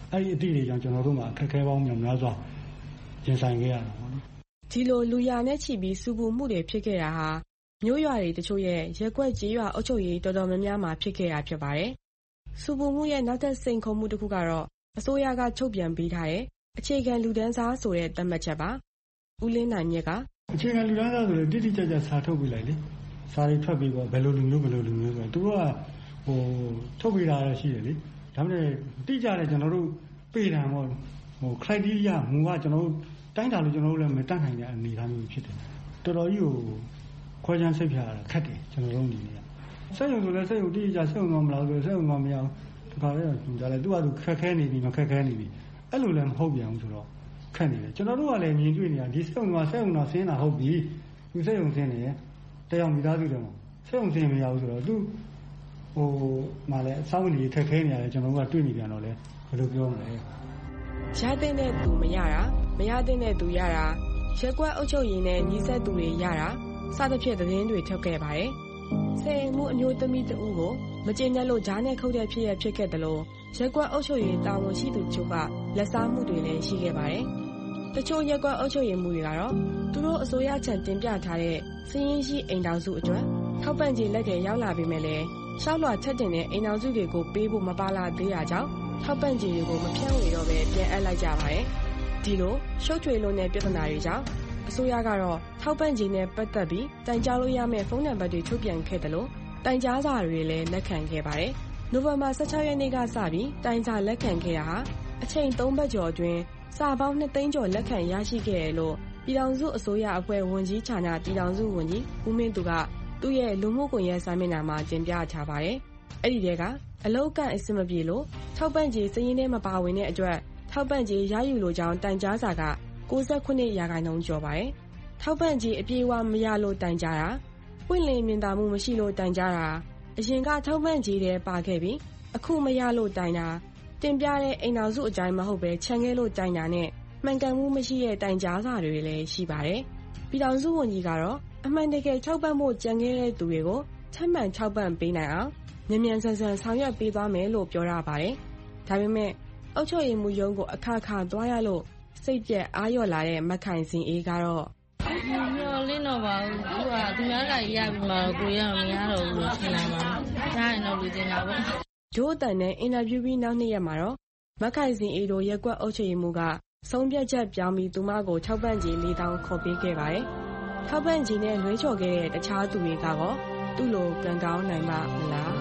အဲ့ဒီအသည့်တွေကြောင့်ကျွန်တော်တို့မှာအခက်အခဲပေါင်းများများစွာရင်ဆိုင်ခဲ့ရတာပေါ့နော်ဒီလိုလူရနဲ့ချီပြီးစူပူမှုတွေဖြစ်ခဲ့တာဟာမျိုးရွာတွေတချို့ရဲ့ရက်ွက်ကြေးရွာအုပ်ချုပ်ရေးတော်တော်များများမှာဖြစ်ခဲ့တာဖြစ်ပါတယ်စူပူမှုရဲ့နောက်ထပ်စိန်ခေါ်မှုတစ်ခုကတော့အစိုးရကချုပ်ပြန်ပေးထားတဲ့အခြေခံလူဒန်းစားဆိုတဲ့သတ်မှတ်ချက်ပါဦးလင်းနိုင်မြက်ကအခြေခံလူဒန်းစားဆိုတဲ့တိတိကျကျစာထုတ်ပေးလိုက်လေစာတွေထွက်ပြီးတော့ဘယ်လိုလူမျိုးဘယ်လိုလူမျိုးဆိုတော့သူတို့ကဟိုထုတ်ပေးတာရှိတယ်လေဒါပေမဲ့တိကျတယ်ကျွန်တော်တို့ပေးတယ်ပေါ့ဟို criteria မူကကျွန်တော်တို့တိုင်းတာလို့ကျွန်တော်တို့လည်းမတတ်နိုင်တဲ့အနေအထားမျိုးဖြစ်တယ်တော်တော်ကြီးကိုခွဲခြမ်းစိတ်ဖြာတာခက်တယ်ကျွန်တော်တို့အနေနဲ့စက်ရုံဆိုလည်းစက်ရုံတိကျစက်ရုံတော့မလားဆိုစက်ရုံတော့မရဘူးဒီခါလေးကဒါလည်းသူ့ဟာသူခက်ခဲနေပြီမခက်ခဲနေပြီအဲ့လိုလည်းမဟုတ်ပြန်ဘူးဆိုတော့ခက်နေတယ်ကျွန်တော်တို့ကလည်းမြင်တွေ့နေတာဒီစက်ရုံကစက်ရုံတော့ဆင်းတာဟုတ်ပြီသူစက်ရုံဆင်းနေတယောက်မိသားစုတွေမှာစက်ရုံဆင်းမရဘူးဆိုတော့သူဟိုမှလည်းအဆောင်ကြီးခက်ခဲနေရတယ်ကျွန်တော်တို့ကတွေ့နေပြန်တော့လေဘယ်လိုပြောမလဲရတဲ့တဲ့သူမရတာမရတဲ့တဲ့သူရတာရက်ကွက်အုပ်ချုပ်ရေးနဲ့ညီဆက်သူတွေရတာစသဖြင့်သတင်းတွေထုတ်ခဲ့ပါတယ်ဆယ်မှုအမျိုးသမီးတဦးကိုမကျေနပ်လို့ဂျားနဲ့ခုတ်တဲ့ဖြစ်ရဖြစ်ခဲ့တယ်လို့ရက်ကွက်အုပ်ချုပ်ရေးတာဝန်ရှိသူချုပ်ကလက်စားမှုတွေလည်းရှိခဲ့ပါတယ်တချို့ရက်ကွက်အုပ်ချုပ်ရေးမှုတွေကတော့သူတို့အစိုးရချန်တင်ပြထားတဲ့စည်ရင်းရှိအိမ်တော်စုအတွက်ထောက်ပံ့ကြေးလက်တွေရောက်လာပြီမဲ့လည်းရှောက်လွှာချက်တင်တဲ့အိမ်တော်စုတွေကိုပေးဖို့မပါလာသေးတာကြောင့်ထောက်ပံ့ကြေးတွေကိုမဖြန့်ဝေတော့ပဲပြန်အပ်လိုက်ကြပါတယ်ဒီလိုရှုပ်ထွေးလွန်းတဲ့ပြဿနာတွေကြောင့်အစိုးရကတော့ထောက်ပံ့ကြေးနဲ့ပတ်သက်ပြီးတိုင်ကြားလို့ရမယ့်ဖုန်းနံပါတ်တွေထုတ်ပြန်ခဲ့တယ်လို့တိုင်ကြားစာတွေလည်းလက်ခံခဲ့ပါတယ်။နိုဝင်ဘာ十၆ရက်နေ့ကစပြီးတိုင်စာလက်ခံခဲ့တာဟာအချိန်သုံးပတ်ကျော်အတွင်းစာပေါင်းနှစ်သိန်းကျော်လက်ခံရရှိခဲ့တယ်လို့ပြည်ထောင်စုအစိုးရအဖွဲ့ဝန်ကြီးဌာနပြည်ထောင်စုဝန်ကြီးဦးမင်းသူကသူ့ရဲ့လူမှုကွန်ရက်စာမျက်နှာမှာတင်ပြထားပါတယ်။အဲ့ဒီတဲကအလောက်ကန်အစမပြေလို့ထောက်ပံ့ကြေးစည်ရင်းထဲမပါဝင်တဲ့အတွက်ထောက်ပံ့ကြေးရယူလိုကြောင်းတိုင်ကြားစာကကိုးဆယ်ခုနှစ်ရာခိုင်နှုန်းကျော်ပါတယ်။ထောက်ပံ့ကြေးအပြေအဝမရလို့တိုင်ကြားတာပွင့်လင်းမြင်သာမှုမရှိလို့တိုင်ကြားတာအရင်ကထောက်ပံ့ကြေးတွေပါခဲ့ပြီးအခုမရလို့တိုင်တာတင်ပြတဲ့အိမ်တော်စုအကြိုင်မဟုတ်ပဲခြံခဲ့လို့တိုင်တာနဲ့မှန်ကန်မှုမရှိတဲ့တိုင်ကြားစာတွေလည်းရှိပါတယ်။ပြည်ထောင်စုဝန်ကြီးကတော့အမှန်တကယ်ထောက်ပံ့ဖို့ကြံခဲ့တဲ့သူတွေကိုထပ်မံထောက်ပံ့ပေးနိုင်အောင်မြန်မြန်ဆန်ဆန်ဆောင်ရွက်ပေးသွားမယ်လို့ပြောရပါတယ်။ဒါပေမဲ့အုပ်ချုပ်ရေးမှုရုံးကိုအခါခါသွားရလို့စိတ်ပြက်အားလျော့လာတဲ့မခိုင်စင်အေးကတော့မျောလင်းတော့ပါဘူးသူကသူများကရပြီးမှကိုရမရတော့ဘူးလို့ထင်လာပါဒါရင်တော့လူကျင်တာပေါ့ဂျိုးအတန်နဲ့အင်တာဗျူးပြီးနောက်နှစ်ရက်မှာတော့မခိုင်စင်အေးတို့ရက်ကွက်အုပ်ချုပ်ရေးမှုကဆုံးဖြတ်ချက်ပြောင်းပြီးသူမကိုထောက်ပံ့ကြေးလေးတောင်းခေါ်ပေးခဲ့ပါတယ်ထောက်ပံ့ကြေးနဲ့လွှဲချော်ခဲ့တဲ့တခြားသူတွေကတော့သူ့လိုကံကောင်းနိုင်ပါမလား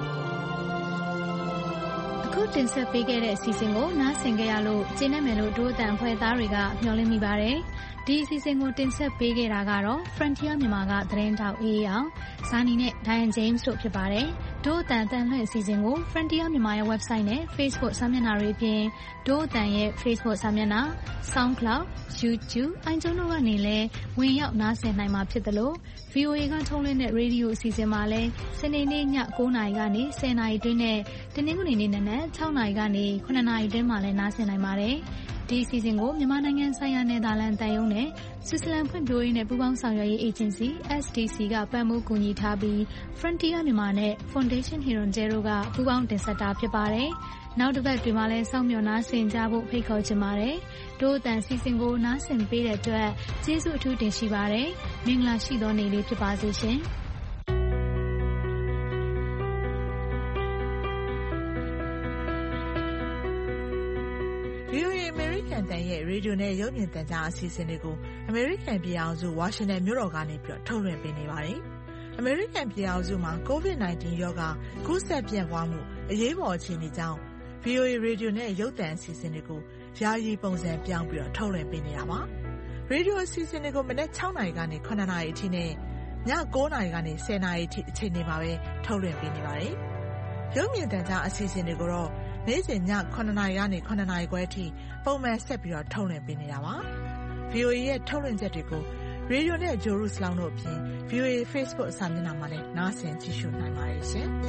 အခုတင်ဆက်ပေးခဲ့တဲ့အစီအစဉ်ကိုနားဆင်ကြရလို့ကျေနပ်မယ်လို့ဒို့အတန်ဖွဲ့သားတွေကမျှော်လင့်မိပါတယ်ဒီအစီအစဉ်ကိုတင်ဆက်ပေးခဲ့တာကတော့ Frontier မြန်မာကသတင်းတောက်အေးအောင်ဇာနီနဲ့ Diane James တို့ဖြစ်ပါတယ်ဒို့အတန်တန်လှည့်အစီအစဉ်ကို Frontier မြန်မာရဲ့ website နဲ့ Facebook စာမျက်နှာတွေပြင်ဒို့အတန်ရဲ့ Facebook စာမျက်နှာ SoundCloud YouTube အိုင်ကျွန်းတို့ကနေလည်းဝင်ရောက်နားဆင်နိုင်မှာဖြစ်တယ်လို့ ဗွီအိုအေ ကထုတ်လွှင့်တဲ့ရေဒီယိုအစီအစဉ်မှာလည်းစနေနေ့ည၉နာရီကနေ၁၀နာရီတွင်းနဲ့တနင်္ဂနွေနေ့နနက်၆နာရီကနေ၇နာရီတွင်းမှာလည်းနားဆင်နိုင်ပါတယ်ဒီအစီအစဉ်ကိုမြန်မာနိုင်ငံဆိုင်ရာနယ်သာလန်တန်ယုံနဲ့ဆွစ်ဇာလန်ဖွံ့ဖြိုးရေးနဲ့ပူးပေါင်းဆောင်ရွက်ရေးအေဂျင်စီ S D C ကပံ့ပိုးကူညီထားပြီး Frontier မြန်မာနဲ့ Foundation Hirondelle တို့ကပူးပေါင်းတင်ဆက်တာဖြစ်ပါတယ်။နောက်တစ်ပတ်ဒီမှာလည်းစောင့်မျှော်နားဆင်ကြဖို့ဖိတ်ခေါ်ချင်ပါတယ်။ဒို့အတန်စီစဉ်ကိုနားဆင်ပေးတဲ့အတွက်ကျေးဇူးအထူးတင်ရှိပါတယ်။မင်္ဂလာရှိသောနေ့လေးဖြစ်ပါစေရှင်။တန်ရဲ့ရေဒီယိုနဲ့ရုပ်မြင်သံကြားအစီအစဉ်တွေကိုအမေရိကန်ပြည်အောင်စုဝါရှင်တန်မြို့တော်ကနေပြီးထုတ်လွှင့်ပေးနေပါတယ်။အမေရိကန်ပြည်အောင်စုမှာ ကိုဗစ်-၁၉ ရောဂါကူးစက်ပြန့်ပွားမှုအရေးပေါ်အခြေအနေကြောင့် ဗွီအိုအေ ရေဒီယိုနဲ့ရုပ်သံအစီအစဉ်တွေကိုယာယီပုံစံပြောင်းပြီးတော့ထုတ်လွှင့်ပေးနေတာပါ။ရေဒီယိုအစီအစဉ်တွေကိုမနက်၆နာရီကနေ၇နာရီအထိနဲ့ည၉နာရီကနေ၁၀နာရီအထိအချိန်တွေမှာပဲထုတ်လွှင့်ပေးနေပါတယ်။ရုပ်မြင်သံကြားအစီအစဉ်တွေကိုတော့နေ့စဉ်ည၇နာရီကနေ၇နာရီခွဲအထိပုံမှန်ဆက်ပြီးတော့ထုတ်လွှင့်ပေးနေတာပါ။ ဗွီအိုအေ ရဲ့ထုတ်လွှင့်ချက်တွေကိုရေဒီယိုနဲ့ဂျိုရုစလောင်းတို့အပြင် ဗွီအိုအေ Facebook စာမျက်နှာမှာလည်းနားဆင်ကြည့်ရှုနိုင်ပါတယ်ရှင်။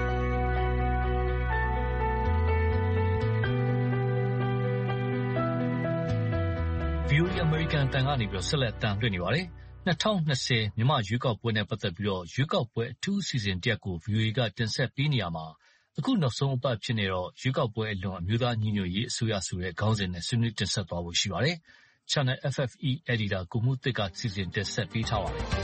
ဗွီအိုအေ American တန်ကနေပြီးတော့ဆက်လက်တန်လွှင့်နေပါတယ်။၂၀၂၀မြန်မာရွေးကောက်ပွဲနဲ့ပတ်သက်ပြီးတော့ရွေးကောက်ပွဲအထူးအစီအစဉ်တရက်ကို ဗွီအိုအေ ကတင်ဆက်ပေးနေရမှာအအခုနောက်ဆုံးအပတ်ဖြစ်နေတော့ရွေးကောက်ပွဲအလွန်အမျိုးသားညီညွတ်ရေးအစိုးရဆိုတဲ့ခေါင်းစဉ်နဲ့ဆွေးနွေးတင်ဆက်သွားဖို့ရှိပါတယ်။ Channel F F E Editor ကိုမှုသစ်ကစီစဉ်တင်ဆက်ပေးထားပါတယ်။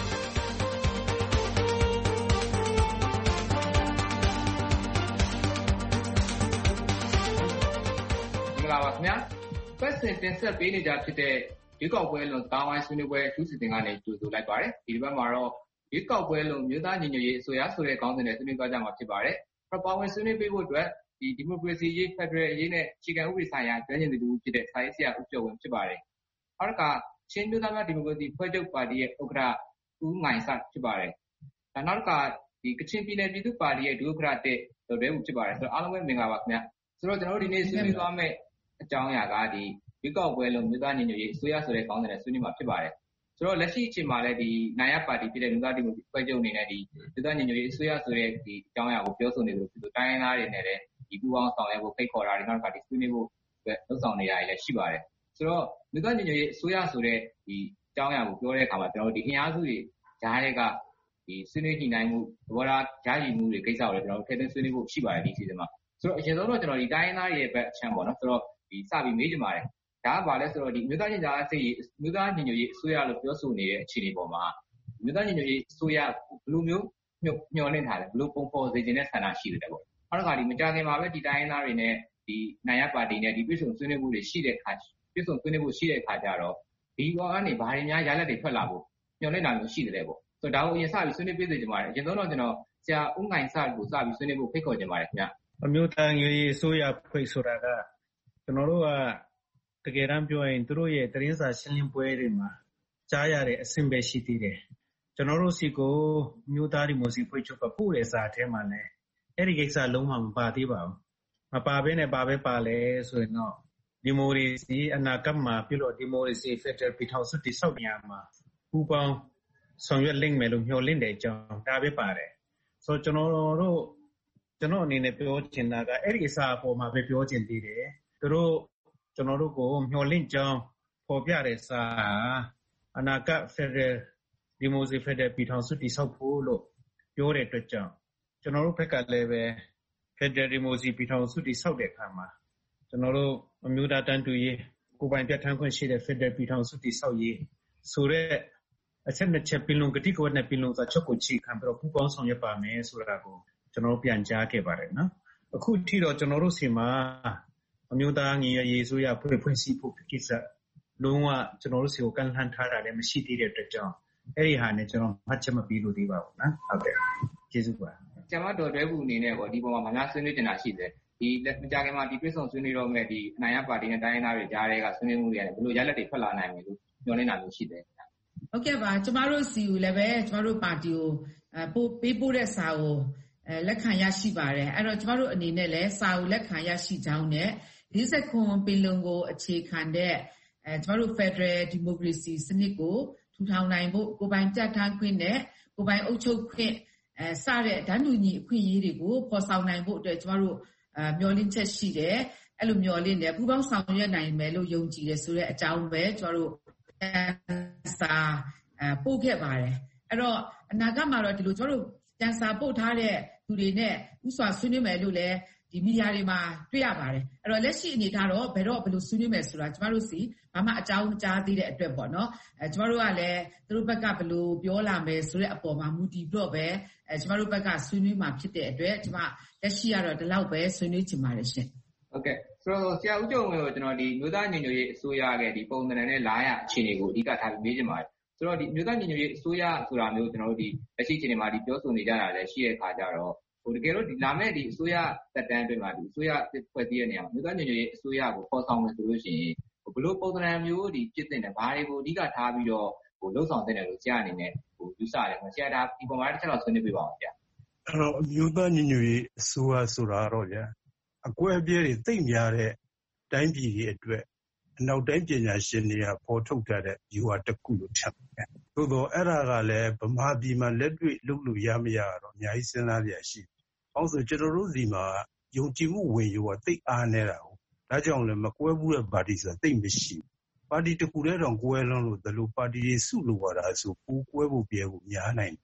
မင်္ဂလာပါခင်ဗျာ။ပတ်စင်တင်ဆက်ပေးနေကြဖြစ်တဲ့ရွေးကောက်ပွဲလွန်တာဝန်ဆွေးနွေးပွဲအထူးစီစဉ်ကနေကြိုဆိုလိုက်ပါတယ်။ဒီဘက်မှာတော့ရွေးကောက်ပွဲလွန်မြို့သားညီညွတ်ရေးအစိုးရဆိုတဲ့ခေါင်းစဉ်နဲ့ဆွေးနွေးသွားကြမှာဖြစ်ပါတယ်။ပါဝင်ဆွေးနွေးပေးဖို့အတွက်ဒီဒီမိုကရေစီရေးဖက်ဒရယ်ရေးနဲ့အခြေခံဥပဒေဆိုင်ရာကျွမ်းကျင်သူဖြစ်တဲ့စာရေးဆရာဦးကျော်ဝင်းဖြစ်ပါတယ်။နောက်ကချင်းမျိုးသားများဒီမိုကရေစီဖွဲ့ချုပ်ပါတီရဲ့ဥက္ကဋ္ဌဦးငိုင်ဆဖြစ်ပါတယ်။ဒါနောက်ကဒီကချင်ပြည်နယ်ပြည်သူ့ပါတီရဲ့ဒုဥက္ကဋ္ဌတဲ့ဒေါ်ရဲဦးဖြစ်ပါတယ်။ဆိုတော့အားလုံးပဲမင်္ဂလာပါခင်ဗျ။ဆိုတော့ကျွန်တော်တို့ဒီနေ့ဆွေးနွေးသွားမယ့်အကြောင်းအရာကဒီရွေးကောက်ပွဲလွန်မြို့သားညီညွတ်ရေးအစိုးရဆိုတဲ့ခေါင်းစဉ်နဲ့ဆွေးနွေးမှာဖြစ်ပါတယ်။ဆိုတော့လက်ရှိအချိန်မှာလည်းဒီနိုင်ရပါတီဖြစ်တဲ့မြို့သားဒီမိုကရေစီဖွဲ့ချုပ်အနေနဲ့ဒီမြို့သားညီညွတ်ရေးအစိုးရဆိုတဲ့ဒီအကြောင်းအရာကိုပြောဆိုနေလို့ဖြစ်လို့တိုင်းရင်းသားတွေနဲ့လည်းဒီပူးပေါင်းဆောင်ရွက်ဖို့ဖိတ်ခေါ်တာတွေနောက်ကဒီဆွေးနွေးဖို့လုပ်ဆောင်နေရတာလည်းရှိပါတယ်။ဆိုတော့မြို့သားညီညွတ်ရေးအစိုးရဆိုတဲ့ဒီအကြောင်းအရာကိုပြောတဲ့အခါမှာကျွန်တော်တို့ဒီအင်အားစုတွေဂျားတွေကဒီဆွေးနွေးညှိနှိုင်းမှုသဘောထားကြားရည်မှုတွေကိစ္စကိုလည်းကျွန်တော်တို့ထည့်သွင်းဆွေးနွေးဖို့ရှိပါတယ်ဒီအစီအစဉ်မှာ။ဆိုတော့အရင်ဆုံးတော့ကျွန်တော်ဒီတိုင်းရင်းသားတွေရဲ့ဘက်အချမ်းပေါ့နော်။ဆိုတော့ဒီစပြီးမေးကြပါတယ်။ဒါကဘာလဲဆိုတော့ဒီမြို့သားညီညွတ်ရေးမြို့သားညီညွတ်ရေးအစိုးရလို့ပြောဆိုနေတဲ့အခြေအနေပေါ်မှာမြို့သားညီညွတ်ရေးအစိုးရဘယ်လိုမျိုးမျှော်လင့်ထားလဲဘယ်လိုပုံဖော်စေချင်တဲ့ဆန္ဒရှိတယ်ပေါ့။နောက်ကဒီမကြခင်မှာပဲဒီတိုင်းရင်းသားတွေနဲ့ဒီနိုင်ရပါတီနဲ့ဒီပြည်စုံဆွေးနွေးမှုတွေရှိတဲ့အခါပြည်စုံဆွေးနွေးမှုရှိတဲ့အခါကျတော့ဒီဘောကနေဘာတွေများရလက်တွေထွက်လာဖို့မျှော်လင့်တာမျိုးရှိတယ်ပေါ့။ဆိုတော့ဒါကိုအရင်စပြီးဆွေးနွေးပေးစေချင်ပါတယ်။အရင်ဆုံးတော့ကျွန်တော်ဆရာဦးငိုင်ဆကိုစပြီးဆွေးနွေးဖို့ဖိတ်ခေါ်ချင်ပါတယ်ခင်ဗျ။အမျိုးသားညီညွတ်ရေးအစိုးရဖွဲ့ဆိုတာကကျွန်တော်တို့ကတကယ်တမ်းပြောရင်သူတို့ရဲ့တရင်စာရှင်းလင်းပွဲတွေမှာကြားရတဲ့အဆင့်ပဲရှိသေးတယ်။ကျွန်တော်တို့စီကိုမြို့သားဒီမိုစီဖွဲ့ချုပ်ကပို့တဲ့စာထဲမှာလည်းအဲ့ဒီကိစ္စလုံးဝမပါသေးပါဘူး။မပါဘဲနဲ့ပါပဲပါလဲဆိုရင်တော့ဒီမိုရီစီအနာဂတ်မှာပြုလို့ဒီမိုရီစီဖက်ဒရယ်ပြည်ထောင်စုတည်ဆောက်နေရမှာပူပေါင်းဆောင်ရွက်လိမ့်မယ်လို့မျှော်လင့်တဲ့အကြောင်းဒါပဲပါတယ်။ဆိုတော့ကျွန်တော်တို့ကျွန်တော်အနေနဲ့ပြောချင်တာကအဲ့ဒီအစာအပေါ်မှာပဲပြောချင်သေးတယ်။သူတို့ကျွန်တော်တို့ကိုမျှော်လင့်ကြောင်းပေါ်ပြတဲ့စာအနာဂတ်ဖက်ဒရယ်ဒီမိုစီဖက်ဒရယ်ပြည်ထောင်စုတည်ဆောက်ဖို့လို့ပြောတဲ့အတွက်ကြောင့်ကျွန်တော်တို့ဘက်ကလည်းပဲဖက်ဒရယ်ဒီမိုစီပြည်ထောင်စုတည်ဆောက်တဲ့အခါမှာကျွန်တော်တို့အမျိုးသားတန်းတူရေးကိုယ်ပိုင်ပြဋ္ဌာန်းခွင့်ရှိတဲ့ဖက်ဒရယ်ပြည်ထောင်စုတည်ဆောက်ရေးဆိုတဲ့အချက်နှစ်ချက်ပြည်လုံးကတိကဝတ်နဲ့ပြည်လုံးစာချုပ်ကိုချီခံပြီးတော့ပူးပေါင်းဆောင်ရွက်ပါမယ်ဆိုတာကိုကျွန်တော်ပြန်ကြားခဲ့ပါတယ်နော်အခုထိတော့ကျွန်တော်တို့စီမှာအမျိုးသားညီညွတ်ရေးအစိုးရဖွဲ့ဖွဲ့စည်းဖို့ကိစ္စလုံးဝကျွန်တော်တို့စီကိုကန့်လန့်ထားတာလည်းမရှိသေးတဲ့အတွက်ကြောင့်အဲ့ဒီဟာနဲ့ကျွန်တော်မှတ်ချက်မပြီးလို့သေးပါဘူးနော်ဟုတ်ကဲ့ကျေးဇူးပါဆရာမတော်တွဲဘူးအနေနဲ့ပေါ့ဒီပေါ်မှာမများဆွေးနွေးတင်တာရှိတယ်ဒီလက်မကြခင်မှာဒီပြည်ဆောင်ဆွေးနွေးတော့မဲ့ဒီအနိုင်ရပါတီနဲ့တိုင်းရင်းသားတွေကြားတွေကဆွေးနွေးမှုတွေရတယ်ဘယ်လိုရလက်တွေထွက်လာနိုင်မယ်လို့ညွှန်နေတာမျိုးရှိတယ်ဟုတ်ကဲ့ပါကျမတို့စီကိုလည်းပဲကျမတို့ပါတီကိုပို့ပေးပို့တဲ့စာကိုအဲလက်ခံရရှိပါတယ်အဲ့တော့ကျမတို့အနေနဲ့လည်းစာကိုလက်ခံရရှိကြောင်းနဲ့ဒီစက်ခွန်ပင်လုံကိုအခြေခံတဲ့အဲကျမတို့ Federal Democracy စနစ်ကိုထူထောင်နိုင်ဖို့ကိုယ်ပိုင်ပြဋ္ဌာန်းခွင့်နဲ့ကိုယ်ပိုင်အုပ်ချုပ်ခွင့်အဲစတဲ့ဓာတ်ညူညီအခွင့်အရေးတွေကိုပေါ်ဆောင်နိုင်ဖို့အတွက်ကျမတို့အဲမျှော်လင့်ချက်ရှိတယ်အဲ့လိုမျှော်လင့်တယ်ပူးပေါင်းဆောင်ရွက်နိုင်မယ်လို့ယုံကြည်တယ်ဆိုတဲ့အကြောင်းပဲကျမတို့စာအဲပို့ခဲ့ပါတယ်အဲ့တော့အနာဂတ်မှာတော့ဒီလိုကျမတို့တန်စာပို့ထားတဲ့သူတွေနဲ့ဥစွာဆွေးနွေးမယ်လို့လည်းဒီမီဒီယာတွေမှာတွေ့ရပါတယ်အဲ့တော့လက်ရှိအနေထားတော့ဘယ်တော့ဘယ်လိုဆွေးနွေးမယ်ဆိုတာကျမတို့စီဘာမှအကြောင်းကြားသေးတဲ့အတွက်ပေါ့နော်အဲကျမတို့ကလည်းသူတို့ဘက်ကဘယ်လိုပြောလာမယ်ဆိုတဲ့အပေါ်မှာမူတည်ပြီးတော့ပဲအဲကျမတို့ဘက်ကဆွေးနွေးမှာဖြစ်တဲ့အတွက်ကျမလက်ရှိကတော့ဒီလောက်ပဲဆွေးနွေးချင်ပါတယ်ရှင်ဟုတ်ကဲ့ဆိုတော့ဆရာဦးကျော်ဝင်းကိုကျွန်တော်ဒီမြို့သားညီညွတ်ရေးအစိုးရရဲ့ဒီပုံသဏ္ဍာန်နဲ့လာရအခြေအနေကိုအဓိကထားပြီးမေးချင်ပါတယ်ဆိုတော့ဒီမြို့သားညီညွတ်ရေးအစိုးရဆိုတာမျိုးကျွန်တော်တို့ဒီလက်ရှိအခြေအနေမှာဒီပြောဆိုနေကြတာလည်းရှိတဲ့အခါကျတော့ဟိုတကယ်လို့ဒီလာမဲ့ဒီအစိုးရတက်တန်းအတွင်းမှာဒီအစိုးရဖွဲ့စည်းရနေအောင်မြို့သားညီညွတ်ရေးအစိုးရကိုပေါ်ဆောင်မယ်ဆိုလို့ရှိရင်ဘယ်လိုပုံသဏ္ဍာန်မျိုးဒီဖြစ်တဲ့ဘာတွေကိုအဓိကထားပြီးတော့ဟိုလှုပ်ဆောင်တဲ့လို့ကြားအနေနဲ့ဟိုယူဆတယ်ဆရာဒါဒီပုံမှာတစ်ချက်တော့ဆွေးနွေးပြပါအောင်ဗျာအဲ့တော့မြို့သားညီညွတ်ရေးအစိုးရဆိုတာတော့ဗျာအကွဲအပြဲတွေသိမ့်များတဲ့တိုင်းပြည်ရဲ့အတွက်အနောက်တိုင်းပညာရှင်တွေကပေါ်ထုတ်ထားတဲ့ယူဝါတစ်ခုလို့ထင်တယ်။သို့တော့အဲ့ဒါကလည်းဗမာပြည်မှာလက်တွေ့လုပ်လို့ရမရတော့အများကြီးစဉ်းစားရရှိတယ်။ဘာလို့ဆိုကျွန်တော်တို့ဒီမှာယုံကြည်မှုဝင်ရောသိအားနေတာဟုတ်။ဒါကြောင့်လည်းမကွဲဘူးတဲ့ပါတီဆိုတာသိမရှိဘူး။ပါတီတစ်ခုတည်းတော့ကွဲလွန်းလို့ဒါလို့ပါတီတွေစုလို့ရတာဆိုပူကွဲဖို့ပြဲဖို့များနိုင်တယ်။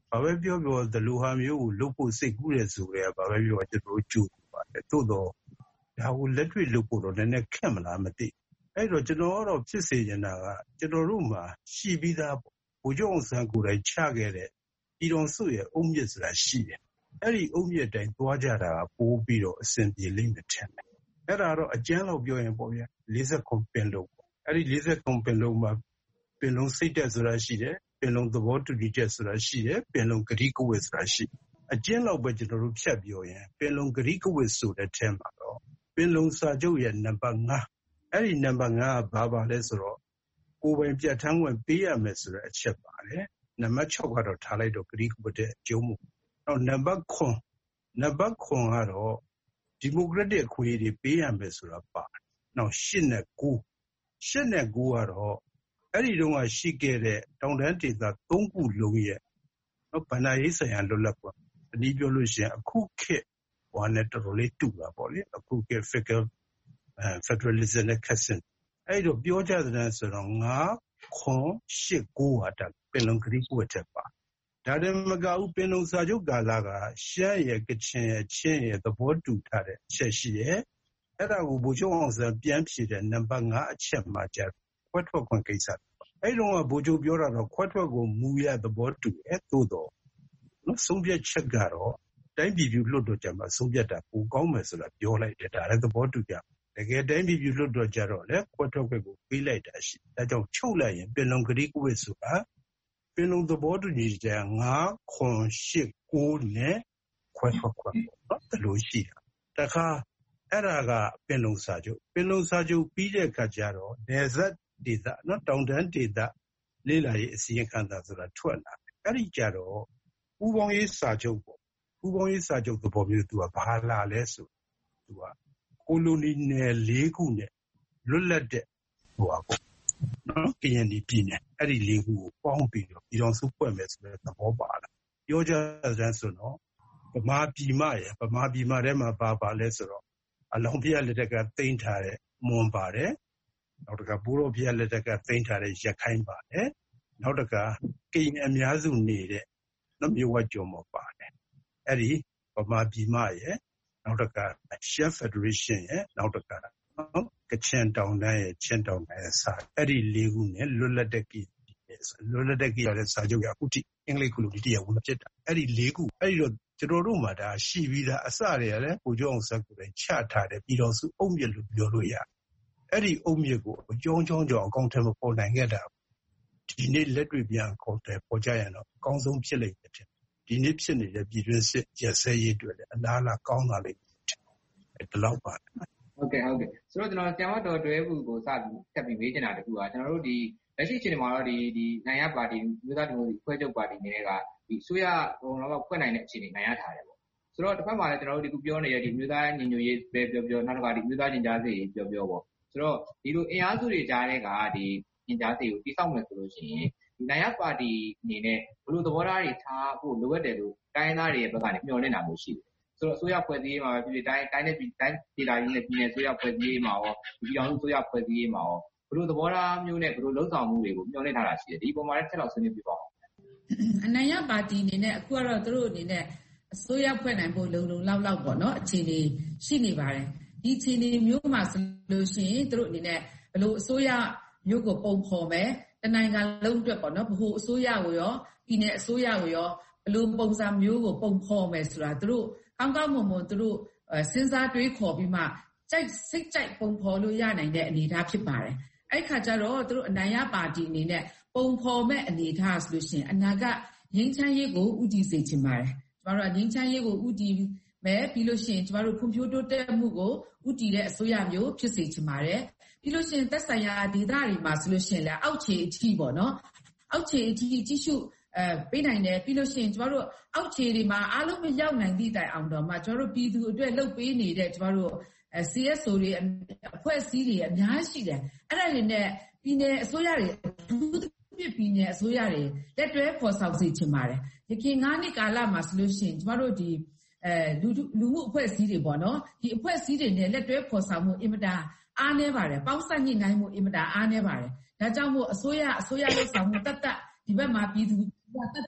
ဘာပဲပြောပြောဒီလိုဟာမျိုးကိုလုပ်ဖို့စိတ်ကူးတယ်ဆိုရဲဘာပဲပြောကျွန်တော်ကြိုးပါတယ်သို့တော့ဒါကိုလက်တွေ့လုပ်ဖို့တော့လည်းနည်းခက်မလားမသိအဲ့တော့ကျွန်တော်ကတော့ဖြစ်စေချင်တာကကျွန်တော်တို့မှာရှိပြီးသားဗိုလ်ချုပ်အောင်ဆန်းကိုယ်တိုင်ချခဲ့တဲ့ပြည်တော်စုရဲ့အုံမြစ်ဆိုတာရှိတယ်အဲ့ဒီအုံမြစ်တိုင်းသွားကြတာကပိုးပြီးတော့အစဉ်ပြေလိမ့်မယ်ထင်တယ်အဲ့ဒါတော့အကျဉ်းလောက်ပြောရင်ပေါ့ဗျာ၄၀ခုပင်လုံးပေါ့အဲ့ဒီ၄၀ခုပင်လုံးမှာပင်လုံးစိတ်တက်ဆိုတာရှိတယ်ပင်လုံးသဘောတူညီချက်ဆိုတာရှိတယ်ပင်လုံးဂရိကဝတ်ဆိုတာရှိအကျဉ်းလောက်ပဲကျွန်တော်တို့ဖြတ်ပြောရင်ပင်လုံးဂရိကဝတ်ဆိုတဲ့ထဲမှာတော့ပင်လုံးစာချုပ်ရဲ့နံပါတ်၅အဲ့ဒီနံပါတ်၅ကဘာပါလဲဆိုတော့ကိုယ်ပိုင်ပြဋ္ဌာန်းခွင့်ပေးရမယ်ဆိုတဲ့အချက်ပါတယ်နံပါတ်၆ကတော့ထားလိုက်တော့ဂရိကဝတ်တဲ့အကျုံးမှုနောက်နံပါတ်၇နံပါတ်၇ကတော့ဒီမိုကရက်တစ်အခွင့်အရေးတွေပေးရမယ်ဆိုတာပါတယ်နောက်၈နဲ့၉ ၈နဲ့၉ကတော့အဲ့ဒီတုန်းကရှိခဲ့တဲ့တောင်တန်းဒေသ၃ခုလုံးရဲ့နော်ဗန္ဒာရေးဆိုင်ရာလွတ်လပ်ခွင့်အနည်းပြောလို့ရှိရင်အခုခေတ်ဟိုနဲ့တော်တော်လေးတူတာပေါ့လေအခုခေတ် Federal Federalism နဲ့ခက်စင်အဲ့တော့ပြောကြတဲ့ဆိုတော့၅ ၇ ၈ ၉ဟာတာပင်လုံဂရိကဝတ်ချက်ပါဒါတည်းမကဘူးပင်လုံစာချုပ်ကာလကရှမ်းရဲ့ကချင်ရဲ့ချင်းရဲ့သဘောတူထားတဲ့အချက်ရှိရဲ့အဲ့ဒါကိုဗိုလ်ချုပ်အောင်ဆန်းပြန်ဖြည့်တဲ့နံပါတ်၅အချက်မှာကျခွဲထွက်ခွင့်ကိစ္စအဲ့တော့ဗိုလ်ချုပ်ပြောတာတော့ခွဲထွက်ကိုမူရသဘောတူရဲ့သို့တော့နော်ဆုံးဖြတ်ချက်ကတော့တိုင်းပြည်ပြုလွှတ်တော်ကြမှာဆုံးဖြတ်တာပိုကောင်းမယ်ဆိုတာပြောလိုက်တယ်ဒါလည်းသဘောတူကြတကယ်တိုင်းပြည်ပြုလွှတ်တော်ကြတော့လေခွဲထွက်ခွင့်ကိုပေးလိုက်တာရှိဒါကြောင့်ချုပ်လိုက်ရင်ပင်လုံဂရိကဝတ်ဆိုတာပင်လုံသဘောတူညီချက်၅ ၇ ၈ ၉နဲ့ခွဲထွက်ခွင့်ပေါ့နော်ဒီလိုရှိတာတခါအဲ့ဒါကပင်လုံစာချုပ်ပင်လုံစာချုပ်ပြီးတဲ့အခါကျတော့နေဆက်ဒေသနော်တောင်တန်းဒေသလေးလာရေးအစီရင်ခံစာဆိုတာထွက်လာတယ်အဲ့ဒီကြတော့ပူပေါင်းရေးစာချုပ်ပေါ့ပူပေါင်းရေးစာချုပ်သဘောမျိုးသူကဘာလာလဲဆိုသူကကိုလိုနီနယ်၄ခုနဲ့လွတ်လပ်တဲ့ဟိုပါပေါ့နော်ကရင်ပြည်နယ်အဲ့ဒီ၄ခုကိုပေါင်းပြီးတော့ပြည်တော်စုဖွဲ့မယ်ဆိုတဲ့သဘောပါလာပြောကြတဲ့ဆိုတော့ဗမာပြည်မရယ်ဗမာပြည်မထဲမှာပါပါလဲဆိုတော့အလောင်းပြလက်တက်ကတိမ့်ထားတဲ့မွန်ပါတယ်နောက်တကဘိုးတော်ပြလက်တက်ကတိမ့်ထားတဲ့ရခိုင်ပါတယ်နောက်တကကရင်အများစုနေတဲ့နော်မြို့ဝကျော်မပါတယ်အဲ့ဒီဗမာပြည်မရယ်နောက်တကရှမ်းဖက်ဒရေးရှင်းရယ်နောက်တကနော်ကချင်တောင်တန်းရယ်ချင်းတောင်တန်းရယ်စာအဲ့ဒီ၄ခုနဲ့လွတ်လပ်တဲ့ကီလွတ်လပ်တဲ့ကီရတဲ့စာချုပ်ရအခုတိအင်္ဂလိပ်ခုလိုဒီတရားဝင်ဖြစ်တာအဲ့ဒီ၄ခုအဲ့ဒီတော့ကျွန်တော်တို့မှာဒါရှိပြီးသားအစတွေရတယ်ကိုကျောင်းအောင်ဆက်ကိုလည်းချထားတယ်ပြီးတော့စုအုံမြစ်လို့ပြောလို့ရအဲ့ဒီအုံမြစ်ကိုအကြောင်းကြောင်းကြောင်းအကောင့်ထဲမှာပေါ်နိုင်ခဲ့တာဒီနေ့လက်တွေ့ပြန်ခေါ်တယ်ပေါ်ကြရတော့အကောင်းဆုံးဖြစ်လိမ့်မယ်ဒီနေ့ဖြစ်နေတဲ့ပြည်တွင်းစစ်ရစဲရေးတွေလည်းအလားအလာကောင်းလာလိမ့်မယ်ဒီလောက်ပါဟုတ်ကဲ့ဟုတ်ကဲ့ဆိုတော့ကျွန်တော်ဆရာမတော်တွဲဘူးကိုစပြီးဆက်ပြီးမေးချင်တာတခုကကျွန်တော်တို့ဒီလက်ရှိအချိန်မှာတော့ဒီဒီနိုင်ရပါတီမြို့သားဒီမိုကရေစီဖွဲ့ချုပ်ပါတီနေကဒီအစိုးရဘုံတော့ဖွဲ့နိုင်တဲ့အခြေအနေနိုင်ရထားတယ်ပေါ့ဆိုတော့တစ်ဖက်မှာလည်းကျွန်တော်တို့ဒီခုပြောနေတဲ့ဒီမြို့သားညီညွတ်ရေးပဲပြောပြောနောက်တစ်ခါဒီမြို့သားကျင်ကြားစေပြောပြောပေါ့ဆိုတော့ဒီလိုအင်အားစုတွေကြားတဲ့ကဒီကျင်ကြားစေကိုတိစောက်မယ်ဆိုလို့ရှိရင်ဒီနိုင်ရပါတီအနေနဲ့ဘလို့သဘောထားတွေထားဖို့လိုအပ်တယ်လို့တိုင်းသားတွေရဲ့ဘက်ကနေမျှော်လင့်တာမျိုးရှိတယ်ဆိုတော့အစိုးရဖွဲ့စည်းရေးမှာပဲဖြစ်ဖြစ်တိုင်းတိုင်းနဲ့ပြည်တိုင်းဒေသကြီးနဲ့ပြည်နယ်အစိုးရဖွဲ့စည်းရေးမှာရောဒီတောင်အစိုးရဖွဲ့စည်းရေးမှာရောဘလို့သဘောထားမျိုးနဲ့ဘလို့လုံးဆောင်မှုတွေကိုမျှော်လင့်ထားတာရှိတယ်ဒီပုံမှာလည်းချက်တော့ဆွေးနွေးပြပါဦးအနိုင်ရပါတီအနေနဲ့အခုကတော့သူတို့အနေနဲ့အစိုးရဖွဲ့နိုင်ဖို့လုံလုံလောက်လောက်ပေါ့နော်အခြေအနေရှိနေပါတယ်ဒီအခြေအနေမျိုးမှာဆိုလို့ရှိရင်သူတို့အနေနဲ့ဘလို့အစိုးရမျိုးကိုပုံဖော်မယ်တနိုင်ငံလုံးအတွက်ပေါ့နော်ဘ ਹੁ အစိုးရကိုရောပြည်နယ်အစိုးရကိုရောဘလို့ပုံစံမျိုးကိုပုံဖော်မယ်ဆိုတာသူတို့ကောင်းကောင်းမွန်မွန်သူတို့စဉ်းစားတွေးခေါ်ပြီးမှကြိုက်စိတ်ကြိုက်ပုံဖော်လို့ရနိုင်တဲ့အနေအထားဖြစ်ပါတယ်အဲ့ခါကျတော့သူတို့အနိုင်ရပါတီအနေနဲ့ပုံဖော်မဲ့အနေအထားဆိုလို့ရှိရင်အနာကငြိမ်းချမ်းရေးကိုဥတည်စေချင်ပါတယ်ကျမတို့ကငြိမ်းချမ်းရေးကိုဥတည်မဲ့ပြီးလို့ရှိရင်ကျမတို့ဖွံ့ဖြိုးတိုးတက်မှုကိုဥတည်တဲ့အစိုးရမျိုးဖြစ်စေချင်ပါတယ်ပြီးလို့ရှိရင်သက်ဆိုင်ရာဒေသတွေမှာဆိုလို့ရှိရင်လည်းအောက်ခြေအထိပေါ့နော်အောက်ခြေအထိကြီးစုအဲပေးနိုင်တယ်ပြီးလို့ရှိရင်ကျမတို့အောက်ခြေတွေမှာအားလုံးမရောက်နိုင်သည့်တိုင်အောင်တော့မှကျမတို့ပြည်သူအတွက်လှုပ်ပေးနေတဲ့ကျမတို့အဲ စီ အက်စ် အို တွေအဖွဲ့အစည်းတွေအများကြီးရှိတယ်အဲ့ဒါတွေနဲ့ပြည်နယ်အစိုးရတွေဘူးပြပြည်နယ်အစိုးရတွေလက်တွဲဖော်ဆောင်စေချင်ပါတယ်ရခိုင်ငါးနှစ်ကာလမှာဆိုလို့ရှိရင်ကျမတို့ဒီအဲလူလူမှုအဖွဲ့အစည်းတွေပေါ့နော်ဒီအဖွဲ့အစည်းတွေနဲ့လက်တွဲဖော်ဆောင်မှုအင်မတန်အားနည်းပါတယ်ပေါင်းစပ်ညှိနှိုင်းမှုအင်မတန်အားနည်းပါတယ်ဒါကြောင့်မို့အစိုးရအစိုးရလှုပ်ဆောင်မှုတတ်တတ်ဒီဘက်မှာပြည်သူတတ်တတ်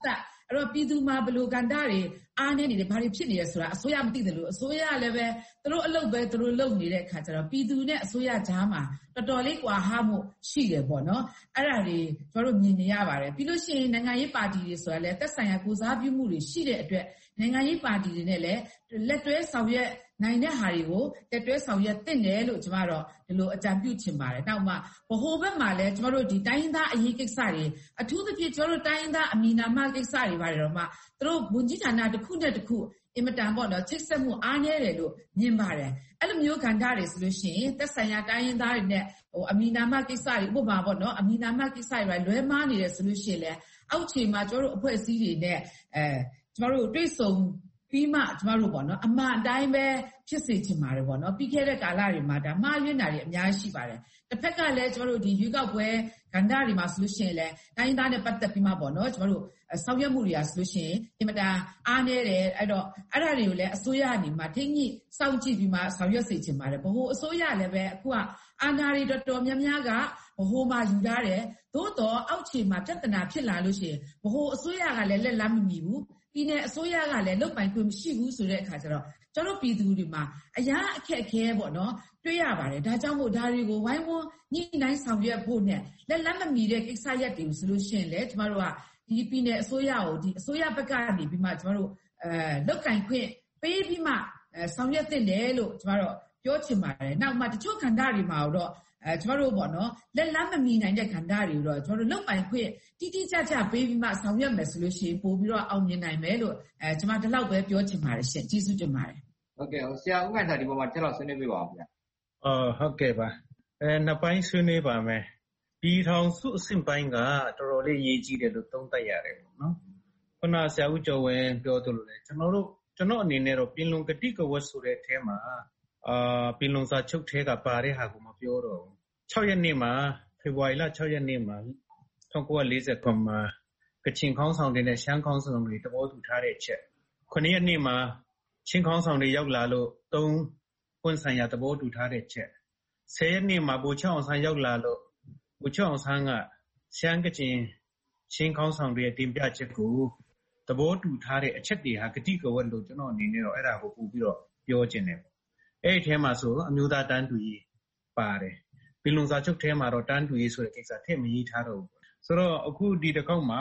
အဲ့တော့ပြည်သူမှာဘယ်လိုကဏ္ဍတွေအားနည်းနေတယ်ဘာတွေဖြစ်နေရဆိုတာအစိုးရမသိတယ်လို့အစိုးရလည်းပဲသူတို့အလုပ်ပဲသူတို့လုပ်နေတဲ့အခါကျတော့ပြည်သူနဲ့အစိုးရကြားမှာတော်တော်လေးကွာဟမှုရှိတယ်ပေါ့နော်အဲ့ဒါတွေကျွန်တော်တို့မြင်နေရပါတယ်ပြီးလို့ရှိရင်နိုင်ငံရေးပါတီတွေဆိုတာလည်းသက်ဆိုင်ရာကိုစားပြုမှုတွေရှိတဲ့အတွက်နိုင်ငံရေးပါတီတွေနဲ့လည်းလက်တွဲဆောင်ရွက်နိုင်တဲ့ဟာတွေကိုတက်တွဲဆောင်ရွက်တင်တယ်လို့ကျွန်တော်တို့ဒီလိုအကြံပြုချင်ပါတယ်နောက်မှဗဟိုဘက်မှာလည်းကျွန်တော်တို့ဒီတိုင်းရင်းသားအရေးကိစ္စတွေအထူးသဖြင့်ကျွန်တော်တို့တိုင်းရင်းသားအမီနာမကိစ္စတွေပါတယ်တော့မှသူတို့ဝန်ကြီးဌာနတစ်ခုနဲ့တစ်ခုအင်မတန်ပေါ့နော်ချိတ်ဆက်မှုအားနည်းတယ်လို့မြင်ပါတယ်အဲ့လိုမျိုးကဏ္ဍတွေဆိုလို့ရှိရင်သက်ဆိုင်ရာတိုင်းရင်းသားတွေနဲ့ဟိုအမီနာမကိစ္စတွေဥပမာပေါ့နော်အမီနာမကိစ္စတွေလွဲမားနေတယ်ဆိုလို့ရှိရင်လည်းအောက်ခြေမှာကျွန်တော်တို့အဖွဲ့အစည်းတွေနဲ့အဲကျွန်တော်တို့တွေ့ဆုံပြီးမှကျမတို့ပေါ့နော်အမှန်အတိုင်းပဲဖြစ်စေချင်ပါတယ်ပေါ့နော်ပြီးခဲ့တဲ့ကာလတွေမှာဒါမှားယွင်းတာတွေအများကြီးရှိပါတယ်တစ်ဖက်ကလည်းကျမတို့ဒီရွေးကောက်ပွဲကဏ္ဍတွေမှာဆိုလို့ရှိရင်လည်းတိုင်းသားနဲ့ပတ်သက်ပြီးမှပေါ့နော်ကျမတို့ဆောင်ရွက်မှုတွေကဆိုလို့ရှိရင်အင်မတန်အားနည်းတယ်အဲ့တော့အဲ့ဒါတွေကိုလည်းအစိုးရအနေမှာထိညှိစောင့်ကြည့်ပြီးမှဆောင်ရွက်စေချင်ပါတယ်ဘဟိုအစိုးရလည်းပဲအခုကအာဏာတွေတော်တော်များများကဘဟိုမှာယူထားတယ်သို့တော့အောက်ခြေမှာပြဿနာဖြစ်လာလို့ရှိရင်ဘဟိုအစိုးရကလည်းလက်လမ်းမမီဘူးပြည်내အစိုးရကလည်းလုပ်ပိုင်ခွင့်မရှိဘူးဆိုတဲ့အခါကျတော့ကျွန်တော်ပြည်သူတွေမှာအရာအခက်အခဲပေါ့နော်တွေ့ရပါတယ်ဒါကြောင့်မို့ဒါတွေကိုဝိုင်းဝန်းညှိနှိုင်းဆောင်ရွက်ဖို့နဲ့လက်လက်မမီတဲ့ကိစ္စရပ်တွေကိုဆိုလို့ရှိရင်လည်းကျွန်တော်တို့ကဒီပြည်내အစိုးရကိုဒီအစိုးရဘက်ကနေပြီးမှကျွန်တော်တို့အဲလုပ်ပိုင်ခွင့်ပေးပြီးမှဆောင်ရွက်တင်တယ်လို့ကျွန်တော်တို့ပြောချင်ပါတယ်နောက်မှတချို့ခန္ဓာတွေမှာတော့အဲကျွန်တော်တို့ပေါ့နော်လက်လမ်းမမီနိုင်တဲ့ခန္ဓာတွေတော့ကျွန်တော်တို့လုတ်ပိုင်ခွင့်တိတိကျကျပေးပြီးမှဆောင်ရွက်မယ်ဆိုလို့ရှိရင်ပို့ပြီးတော့အောင်မြင်နိုင်မယ်လို့အဲကျွန်မဒီလောက်ပဲပြောချင်ပါတယ်ရှင်ကျေးဇူးတင်ပါတယ်ဟုတ်ကဲ့ဆရာဦးခိုင်သာဒီပေါ်မှာချက်တော့ဆွေးနွေးပြပါဦးဗျာအော်ဟုတ်ကဲ့ပါအဲနှစ်ပိုင်းဆွေးနွေးပါမယ်ပြည်ထောင်စုအဆင့်ပိုင်းကတော်တော်လေးရေးကြီးတယ်လို့သုံးသပ်ရတယ်ပေါ့နော်ခုနဆရာဦးကျော်ဝင်းပြောသလိုလေကျွန်တော်တို့ကျွန်တော်အနေနဲ့တော့ပြည်လုံကတိကဝတ်ဆိုတဲ့အထဲမှာအာပြည်လုံစာချုပ်ထဲကပါတဲ့ဟာကိုမပြောတော့ဘူး၆ရက်နေ့မှာဖေဖော်ဝါရီလ၆ရက်နေ့မှာ၁၉၄၇မှာကချင်ခေါင်းဆောင်တွေနဲ့ရှမ်းခေါင်းဆောင်တွေတဘောတူထားတဲ့အချက်ခုနှစ်ရက်နေ့မှာချင်းခေါင်းဆောင်တွေရောက်လာလို့သုံးပွင့်ဆိုင်ရာတဘောတူထားတဲ့အချက်ဆယ်ရက်နေ့မှာဗိုလ်ချုပ်အောင်ဆန်းရောက်လာလို့ဗိုလ်ချုပ်အောင်ဆန်းကရှမ်းကချင်ချင်းခေါင်းဆောင်တွေရဲ့တင်ပြချက်ကိုတဘောတူထားတဲ့အချက်တွေဟာဂတိကဝတ်လို့ကျွန်တော်အနေနဲ့တော့အဲ့ဒါကိုပို့ပြီးတော့ပြောချင်တယ်အဲ့ဒီထဲမှာဆိုအမျိုးသားတန်းတူရေးပါတယ်ပြည်လုံစာချုပ်ထဲမှာတော့တန်းတူရေးဆိုတဲ့ကိစ္စထည့်မရေးထားတော့ဘူးဆိုတော့အခုဒီတစ်ခေါက်မှာ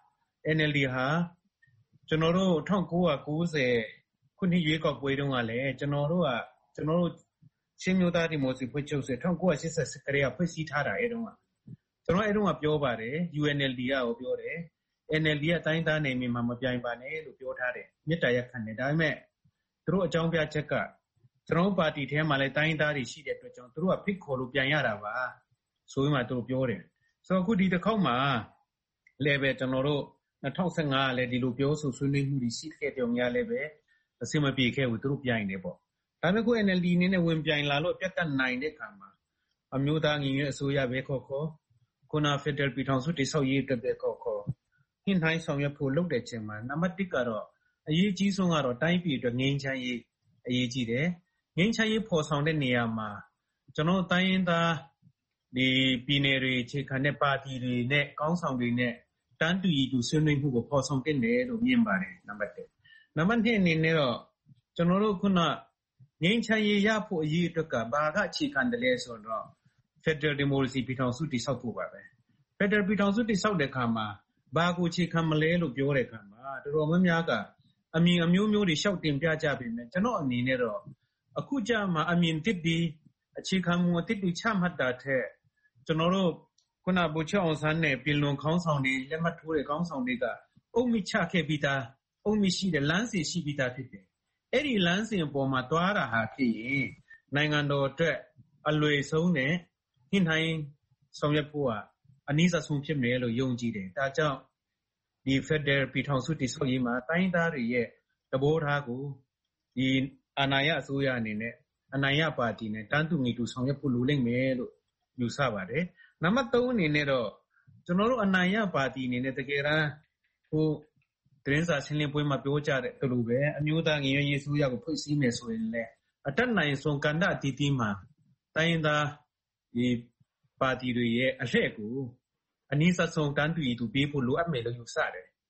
N L D ဟာကျွန်တော်တို့၁၉၉၀ခုနှစ်ရွေးကောက်ပွဲတုန်းကလည်းကျွန်တော်တို့ကကျွန်တော်တို့ချင်းမျိုးသားဒီမိုကရေစီဖွဲ့ချုပ်ဆို၁၉၈၈ကတည်းကဖွဲ့စည်းထားတာအဲ့တုန်းကကျွန်တော်အဲ့တုန်းကပြောပါတယ် U N L D ကကိုပြောတယ် N L D ကအတိုင်းသားနေမြေမှာမပြိုင်ပါနဲ့လို့ပြောထားတယ်မြစ်တာရက်ခံတယ်ဒါပေမဲ့သူတို့အကြောင်းပြချက်ကကျွန်တော်ပါတီထဲမှာလည်းတိုင်းသားတွေရှိတဲ့အတွက်ကြောင့်သူတို့ကဖိတ်ခေါ်လို့ပြန်ရတာပါဆိုပြီးမှသူတို့ပြောတယ်ဆိုတော့အခုဒီတစ်ခေါက်မှာလည်းပဲကျွန်တော်တို့၂၀၁၅ကလည်းဒီလိုပြောဆိုဆွေးနွေးမှုတွေရှိခဲ့တယ်များလည်းပဲအစမပြေခဲ့ဘူးသူတို့ပြိုင်နေပေါ့ဒါပေမဲ့ကို N L D အနေနဲ့ဝင်ပြိုင်လာလို့ပြတ်တက်နိုင်တဲ့ခါမှာအမျိုးသားညီညွတ်အစိုးရပဲခေါ်ခေါ်ခုန Federal ပြည်ထောင်စုတည်ဆောက်ရေးအတွက်ပဲခေါ်ခေါ်ဟင်းတိုင်းဆောင်ရွက်ဖို့လုပ်တဲ့ချိန်မှာနံပါတ်၁ကတော့အရေးကြီးဆုံးကတော့တိုင်းပြည်အတွက်ငြိမ်းချမ်းရေးအရေးကြီးတယ်ငြိမ်းချမ်းရေးဖော်ဆောင်တဲ့နေရာမှာကျွန်တော်တိုင်းရင်းသားဒီပြည်နယ်တွေခြေခံတဲ့ပါတီတွေနဲ့ကောင်းဆောင်တွေနဲ့တန်းတူရည်တူဆွေးနွေးမှုကိုဖော်ဆောင်တင်တယ်လို့မြင်ပါတယ်နံပါတ်၁နံပါတ်၂အနေနဲ့တော့ကျွန်တော်တို့ခုနငြိမ်းချမ်းရေးရဖို့အရေးအတွက်ကဘာကအခြေခံတယ်လဲဆိုတော့ Federal Democracy ပြည်ထောင်စုတည်ဆောက်ဖို့ပါပဲ Federal ပြည်ထောင်စုတည်ဆောက်တဲ့အခါမှာဘာကိုအခြေခံမလဲလို့ပြောတဲ့အခါမှာတော်တော်များများကအမြင်အမျိုးမျိုးတွေရှောက်တင်ပြကြပြီမယ်ကျွန်တော်အနေနဲ့တော့အခုကြမှာအမြင်တစ်ဒီအခြေခံမူတစ်ဒီချမှတ်တာထက်ကျွန်တော်တို့ခုနဗိုလ်ချုပ်အောင်ဆန်းနဲ့ပြည်လုံခေါင်းဆောင်တွေလက်မှတ်ထိုးတဲ့ခေါင်းဆောင်တွေကအုံမိချခဲ့ပြီးသားအုံမိရှိတဲ့လမ်းစဉ်ရှိပြီးသားဖြစ်တယ်အဲ့ဒီလမ်းစဉ်အပေါ်မှာတွားတာဟာဖြစ်ရင်နိုင်ငံတော်အတွက်အလွယ်ဆုံးနဲ့ဟင်းထိုင်းဆောင်ရွက်ဖို့ကအနည်းဆုံးဖြစ်မယ်လို့ယုံကြည်တယ်ဒါကြောင့်ဒီ Federal ပြည်ထောင်စုတည်ဆောက်ရေးမှာတိုင်းသားတွေရဲ့သဘောထားကိုဒီအာဏာရအစိုးရအနေနဲ့အနိုင်ရပါတီနဲ့တန်းတူညီတူဆောင်ရွက်ဖို့လိုလိမ့်မယ်လို့ယူဆပါတယ်နံပါတ်၃အနေနဲ့တော့ကျွန်တော်တို့အနိုင်ရပါတီအနေနဲ့တကယ်တမ်းဟိုသတင်းစာရှင်းလင်းပွဲမှာပြောကြတဲ့တူလိုပဲအမျိုးသားညီညွတ်ရေးအစိုးရကိုဖွဲ့စည်းမယ်ဆိုရင်လည်းအတက်နိုင်ဆုံးကဏ္ဍအသီးသီးမှာတိုင်းရင်းသားဒီပါတီတွေရဲ့အလှည့်ကိုအနည်းဆုံးတန်းတူညီတူပေးဖို့လိုအပ်မယ်လို့ယူဆတယ်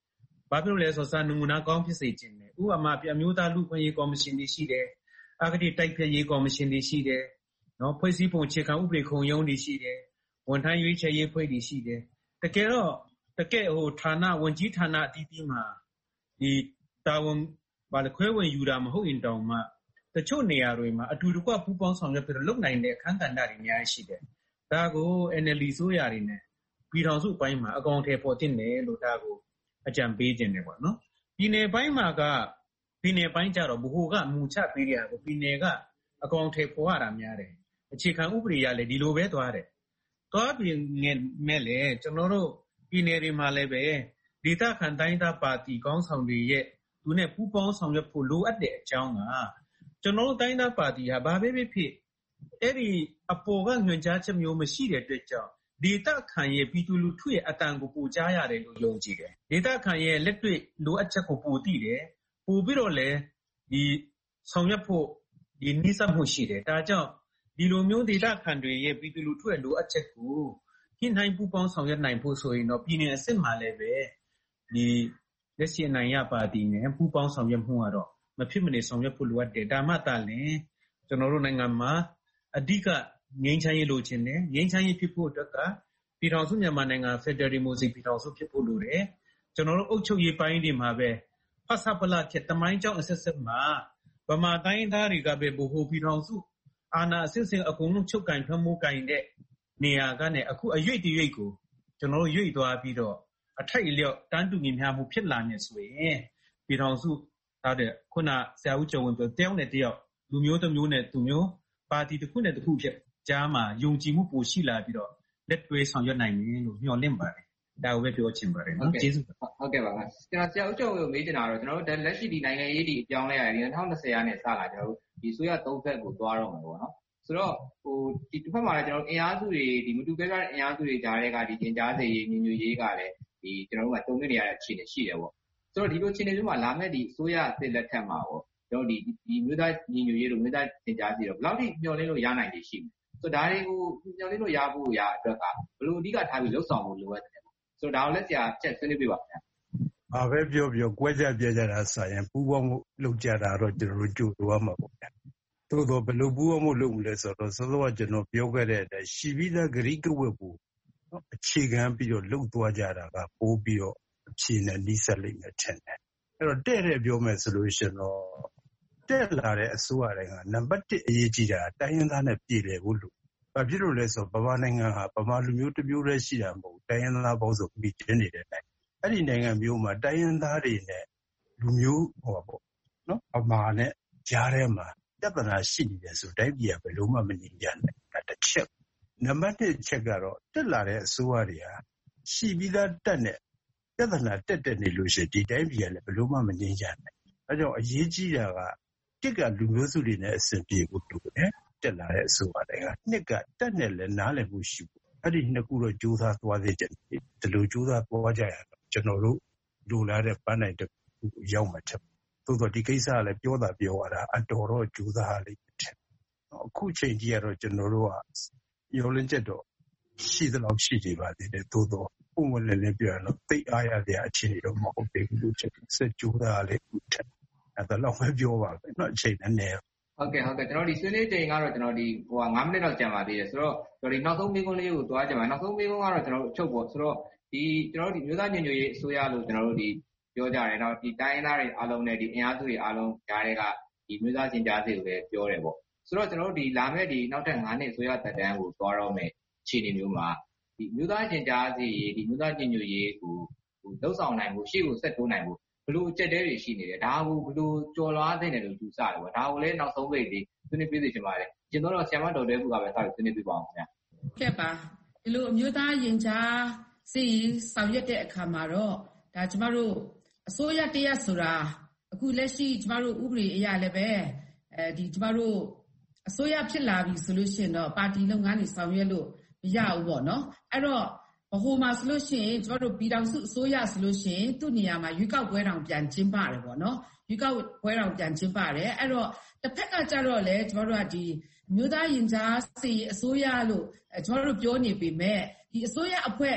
ဘာဖြစ်လို့လဲဆိုတော့စာနမူနာကောင်းဖြစ်စေခြင်းနဲ့ဥပမာပြမျိုးသားလူခွင့်ရေးကော်မရှင်တွေရှိတယ်အဂတိတိုက်ဖျက်ရေးကော်မရှင်တွေရှိတယ်နော်ဖွဲ့စည်းပုံအခြေခံဥပဒေခုံရုံးတွေရှိတယ်ဝန်ထမ်းရွေးချယ်ရေးဖွဲ့တွေရှိတယ်တကယ်တော့တကယ်ဟိုဌာနဝန်ကြီးဌာနအသီးသီးမှာဒီတာဝန်ဘာလဲခွဲဝင်ယူတာမဟုတ်ရင်တောင်မှတချို့နေရာတွေမှာအတူတကွပူးပေါင်းဆောင်ရွက်ပြီးတော့လုပ်နိုင်တဲ့အခန်းကဏ္ဍတွေအများကြီးရှိတယ်ဒါကို N L D ဆိုရတွေနဲ့ပြည်ထောင်စုပိုင်းမှာအကောင့်ထဲပေါ်တင်တယ်လို့ဒါကိုအကြံပေးခြင်းတယ်ပေါ့နော်ပြည်နယ်ပိုင်းမှာကပြည်နယ်ပိုင်းကြတော့ဘ ഹു ကမူချပေးရကိုပြည်နယ်ကအကောင့်ထဲပေါ်ရတာများတယ်အခြေခံဥပဒေရလည်းဒီလိုပဲသွားတယ်သွားပြီးငယ်မဲ့လေကျွန်တော်တို့ပြည်နယ်တွေမှာလည်းပဲဒေသခံတိုင်းသားပါတီကောင်းဆောင်တွေရဲ့သူနဲ့ပူးပေါင်းဆောင်ရွက်ဖို့လိုအပ်တဲ့အကြောင်းကကျွန်တော်တို့တိုင်းသားပါတီဟာဘာပဲဖြစ်ဖြစ်အဲ့ဒီအပေါ်ကညွှန်ကြားချက်မျိုးမရှိတဲ့အတွက်ကြောင့်ဒေသခံရဲ့ပြည်သူလူထုရဲ့အတန်ကိုပိုကြားရတယ်လို့ယုံကြည်တယ်ဒေသခံရဲ့လက်တွေ့လိုအပ်ချက်ကိုပိုသိတယ်ပိုပြီးတော့လည်းဒီဆောင်ရွက်ဖို့ဒီနှိစက်မှုရှိတယ်ဒါကြောင့်ဒီလိုမျိုးဒေသခံတွေရဲ့ပြည်သူလူထုရဲ့လိုအပ်ချက်ကိုညှိနှိုင်းပူးပေါင်းဆောင်ရွက်နိုင်ဖို့ဆိုရင်တော့ပြည်နယ်အစစ်မှလည်းပဲဒီလက်ရှိနိုင်ရပါတီနဲ့ပူးပေါင်းဆောင်ရွက်မှုကတော့မဖြစ်မနေဆောင်ရွက်ဖို့လိုအပ်တယ်ဒါမှသာလျှင်ကျွန်တော်တို့နိုင်ငံမှာအဓိကငြိမ်းချမ်းရေးလိုချင်တယ်ငြိမ်းချမ်းရေးဖြစ်ဖို့အတွက်ကပြည်ထောင်စုမြန်မာနိုင်ငံဖက်ဒရယ်ဒီမိုကရေစီပြည်ထောင်စုဖြစ်ဖို့လိုတယ်ကျွန်တော်တို့အုပ်ချုပ်ရေးပိုင်းတွေမှာပဲဖဆပလခေတမိုင်းကြောင့်အဆက်ဆက်မှာဗမာတိုင်းသားတွေကပဲဘ ഹു ပြည်ထောင်စုအာဏာအစစ်စင်အကုန်လုံးချုပ်ကင်ဖမှုကင်တဲ့နေရာကနေအခုအရွေ့တရွေ့ကိုကျွန်တော်တို့ရွေ့သွားပြီးတော့အထိုက်အလျောက်တန်းတူညီမျှမှုဖြစ်လာနေဆိုရင်ပြည်ထောင်စုထားတဲ့ခုနဆရာဦးကျော်ဝင်းပြောတယောက်နဲ့တယောက်လူမျိုးတစ်မျိုးနဲ့သူမျိုးပါတီတစ်ခုနဲ့တစ်ခုဖြစ်ကြားမှာယုံကြည်မှုပိုရှိလာပြီးတော့လက်တွဲဆောင်ရွက်နိုင်မယ်လို့မျှော်လင့်ပါတယ်ဒါကိုပဲပြောချင်ပါတယ်နော်ကျေးဇူးဟုတ်ကဲ့ပါခင်ဗျာကျွန်တော်ဆရာဦးကျော်ဝင်းကိုမေးချင်တာတော့ကျွန်တော်တို့လက်ရှိဒီနိုင်ငံရေးဒီအပြောင်းလဲရတယ်၂၀၂၀ရာနဲ့စလာကျွန်တော်တို့ဒီဆိုရသုံးဘက်ကိုသွားတော့မှာပေါ့နော်ဆိုတော့ဟိုဒီတစ်ဖက်မှာလည်းကျွန်တော်အင်အားစုတွေဒီမတူပြပြတဲ့အင်အားစုတွေကြားတွေကဒီကျင်ကြားစေရေးညညရေးကလည်းဒီကျွန်တော်တို့ကတုံ့ပြန်နေရတဲ့အခြေအနေရှိတယ်ပေါ့ဆိုတော့ဒီလိုအခြေအနေမျိုးမှာလာမဲ့ဒီဆိုရအစ်လက်ထက်မှာပေါ့ကျွန်တော်ဒီဒီမျိုးသားညညရေးတို့မျိုးသားကျင်ကြားစေတော့ဘယ်လောက်ထိမျှော်လင့်လို့ရနိုင်တယ်ရှိမယ်ဆိုတော့ဒါတွေကိုမျှော်လင့်လို့ရဖို့ရအတွက်ကဘယ်လိုအဓိကထားပြီးလှုပ်ဆောင်ဖို့လိုအပ်တယ်ပေါ့ဆိုတော့ဒါကိုလည်းဆရာချက်ဆွေးနွေးပြပါခင်ဗျာဘာပဲပြောပြောကွဲကြပြကြတာဆိုရင်ပူပေါင်းမှုလုပ်ကြတာတော့ကျွန်တော်တို့ကြိုးလိုရမှာပေါ့ဗျာသို့တော့ဘယ်လိုပူပေါင်းမှုလုပ်မလဲဆိုတော့စောစောကကျွန်တော်ပြောခဲ့တဲ့အတိုင်းရှိပြီးသားဂရိကဝတ်ကိုအခြေခံပြီးတော့လှုပ်သွားကြတာကပိုးပြီးတော့အဖြေနဲ့နှိစက်လိမ့်မယ်ထင်တယ်အဲ့တော့တဲ့တဲ့ပြောမယ်ဆိုလို့ရှိရင်တော့တက်လာတဲ့အစိုးရတွေကနံပါတ်တစ်အရေးကြီးတာတိုင်းရင်းသားနဲ့ပြည်တယ်ဘူးလို့ဘာဖြစ်လို့လဲဆိုတော့ဗမာနိုင်ငံဟာဗမာလူမျိုးတစ်မျိုးတည်းရှိတာမဟုတ်တိုင်းရင်းသားပေါင်းစုံပြီးကျင်းနေတဲ့နိုင်ငံအဲ့ဒီနိုင်ငံမျိုးမှာတိုင်းရင်းသားတွေနဲ့လူမျိုးဟောပေါ့နော်ဗမာနဲ့ကြားထဲမှာပြဿနာရှိနေတယ်ဆိုတိုင်းပြည်ကဘယ်လိုမှမငြိမ်းချမ်းနိုင်ဘူးတစ်ချက်နံပါတ်တစ်ချက်ကတော့တက်လာတဲ့အစိုးရတွေဟာရှိပြီးသားတက်နဲ့ပြဿနာတက်တက်နေလို့ရှိရင်ဒီတိုင်းပြည်ကလည်းဘယ်လိုမှမငြိမ်းချမ်းနိုင်အဲကြောင့်အရေးကြီးတာကတစ်ကလူမျိုးစုတွေနဲ့အဆင်ပြေဖို့လိုတယ်တက်လာတဲ့အစိုးရတွေကနှစ်ကတက်နဲ့လည်းနားလည်မှုရှိဖို့အဲ့ဒီနှစ်ခုတော့ကြိုးစားသွားသေးတယ်ဒီလိုကြိုးစားသွားကြရတော့ကျွန်တော်တို့လူလာတဲ့ပန်းနိုင်တစ်ခုရောက်မှချက်သို့တော့ဒီကိစ္စကလည်းပြောတာပြောရတာအတော်တော့ကြိုးစားလိမ့်မယ်အခုချိန်ကြီးကတော့ကျွန်တော်တို့ကရောလင်းချက်တော့ရှိသလောက်ရှိနေပါသေးတယ်သို့တော့ပုံမလည်းလည်းပြောရတော့သိအားရတဲ့အခြေအနေတော့မဟုတ်သေးဘူးလို့ချက်ဆက်ကြိုးစားလိမ့်မယ်အဲ့ဒါတော့ပဲပြောပါပဲเนาะအချိန်နဲ့ဟုတ်ကဲ့ဟုတ်ကဲ့ကျွန်တော်ဒီဆွေးနွေးချိန်ကတော့ကျွန်တော်ဒီဟို၅မိနစ်လောက်ကြာပါသေးတယ်ဆိုတော့ကျွန်တော်ဒီနောက်ဆုံးမိကုန်းလေးကိုသွားကြပါနောက်ဆုံးမိကုန်းကတော့ကျွန်တော်တို့အချုပ်ပေါ့ဆိုတော့ဒီကျွန်တော်တို့ဒီမျိုးသားညညရေးအစိုးရလို့ကျွန်တော်တို့ဒီပြောကြတယ်တော့ဒီတိုင်းသားတွေအားလုံးနဲ့ဒီအင်အားစုတွေအားလုံးကြားတွေကဒီမျိုးသားကျင်ကြားစေကိုပဲပြောတယ်ပေါ့ဆိုတော့ကျွန်တော်တို့ဒီလာမဲ့ဒီနောက်ထပ်၅နှစ်အစိုးရသက်တမ်းကိုသွားတော့မယ်အခြေအနေမျိုးမှာဒီမျိုးသားကျင်ကြားစေဒီမျိုးသားညညရေးကိုဟိုလှုပ်ဆောင်နိုင်ဖို့ရှေ့ကိုဆက်တိုးနိုင်ဖို့ဘလို့အကျက်တဲတွေရှိနေတယ်ဒါကိုဘလို့ကြော်လွားတဲ့တယ်လို့ယူဆတယ်ပေါ့ဒါကိုလည်းနောက်ဆုံးပိတ်လေးဆွေးနွေးပြသိချင်ပါတယ်ကျင်တော့ဆရာမတော်တဲ့ဘုကပဲစပြီးဆွေးနွေးပြပါအောင်ခင်ဗျာကဲပါဒီလိုအမျိုးသားရင်ကြားစီဆောင်ရွက်တဲ့အခါမှာတော့ဒါကျမတို့အစိုးရတရက်ဆိုတာအခုလက်ရှိကျမတို့ဥပဒေအရလည်းပဲအဲဒီကျမတို့အစိုးရဖြစ်လာပြီဆိုလို့ရှိရင်တော့ပါတီလုပ်ငန်းတွေဆောင်ရွက်လို့မရဘူးပေါ့နော်အဲ့တော့ဘဟိုမှာဆိုလို့ရှိရင်ကျမတို့ပြည်ထောင်စုအစိုးရဆိုလို့ရှိရင်သူ့နေရာမှာရွေးကောက်ပွဲတောင်ပြန်ကျင်းပတယ်ပေါ့နော်ရွေးကောက်ပွဲတောင်ပြန်ကျင်းပတယ်အဲ့တော့တစ်ဖက်ကကြတော့လေကျမတို့ကဒီမျိုးသားရင်ကြားစီအစိုးရလို့ကျမတို့ပြောနေပေမဲ့ဒီအစိုးရအဖွဲ့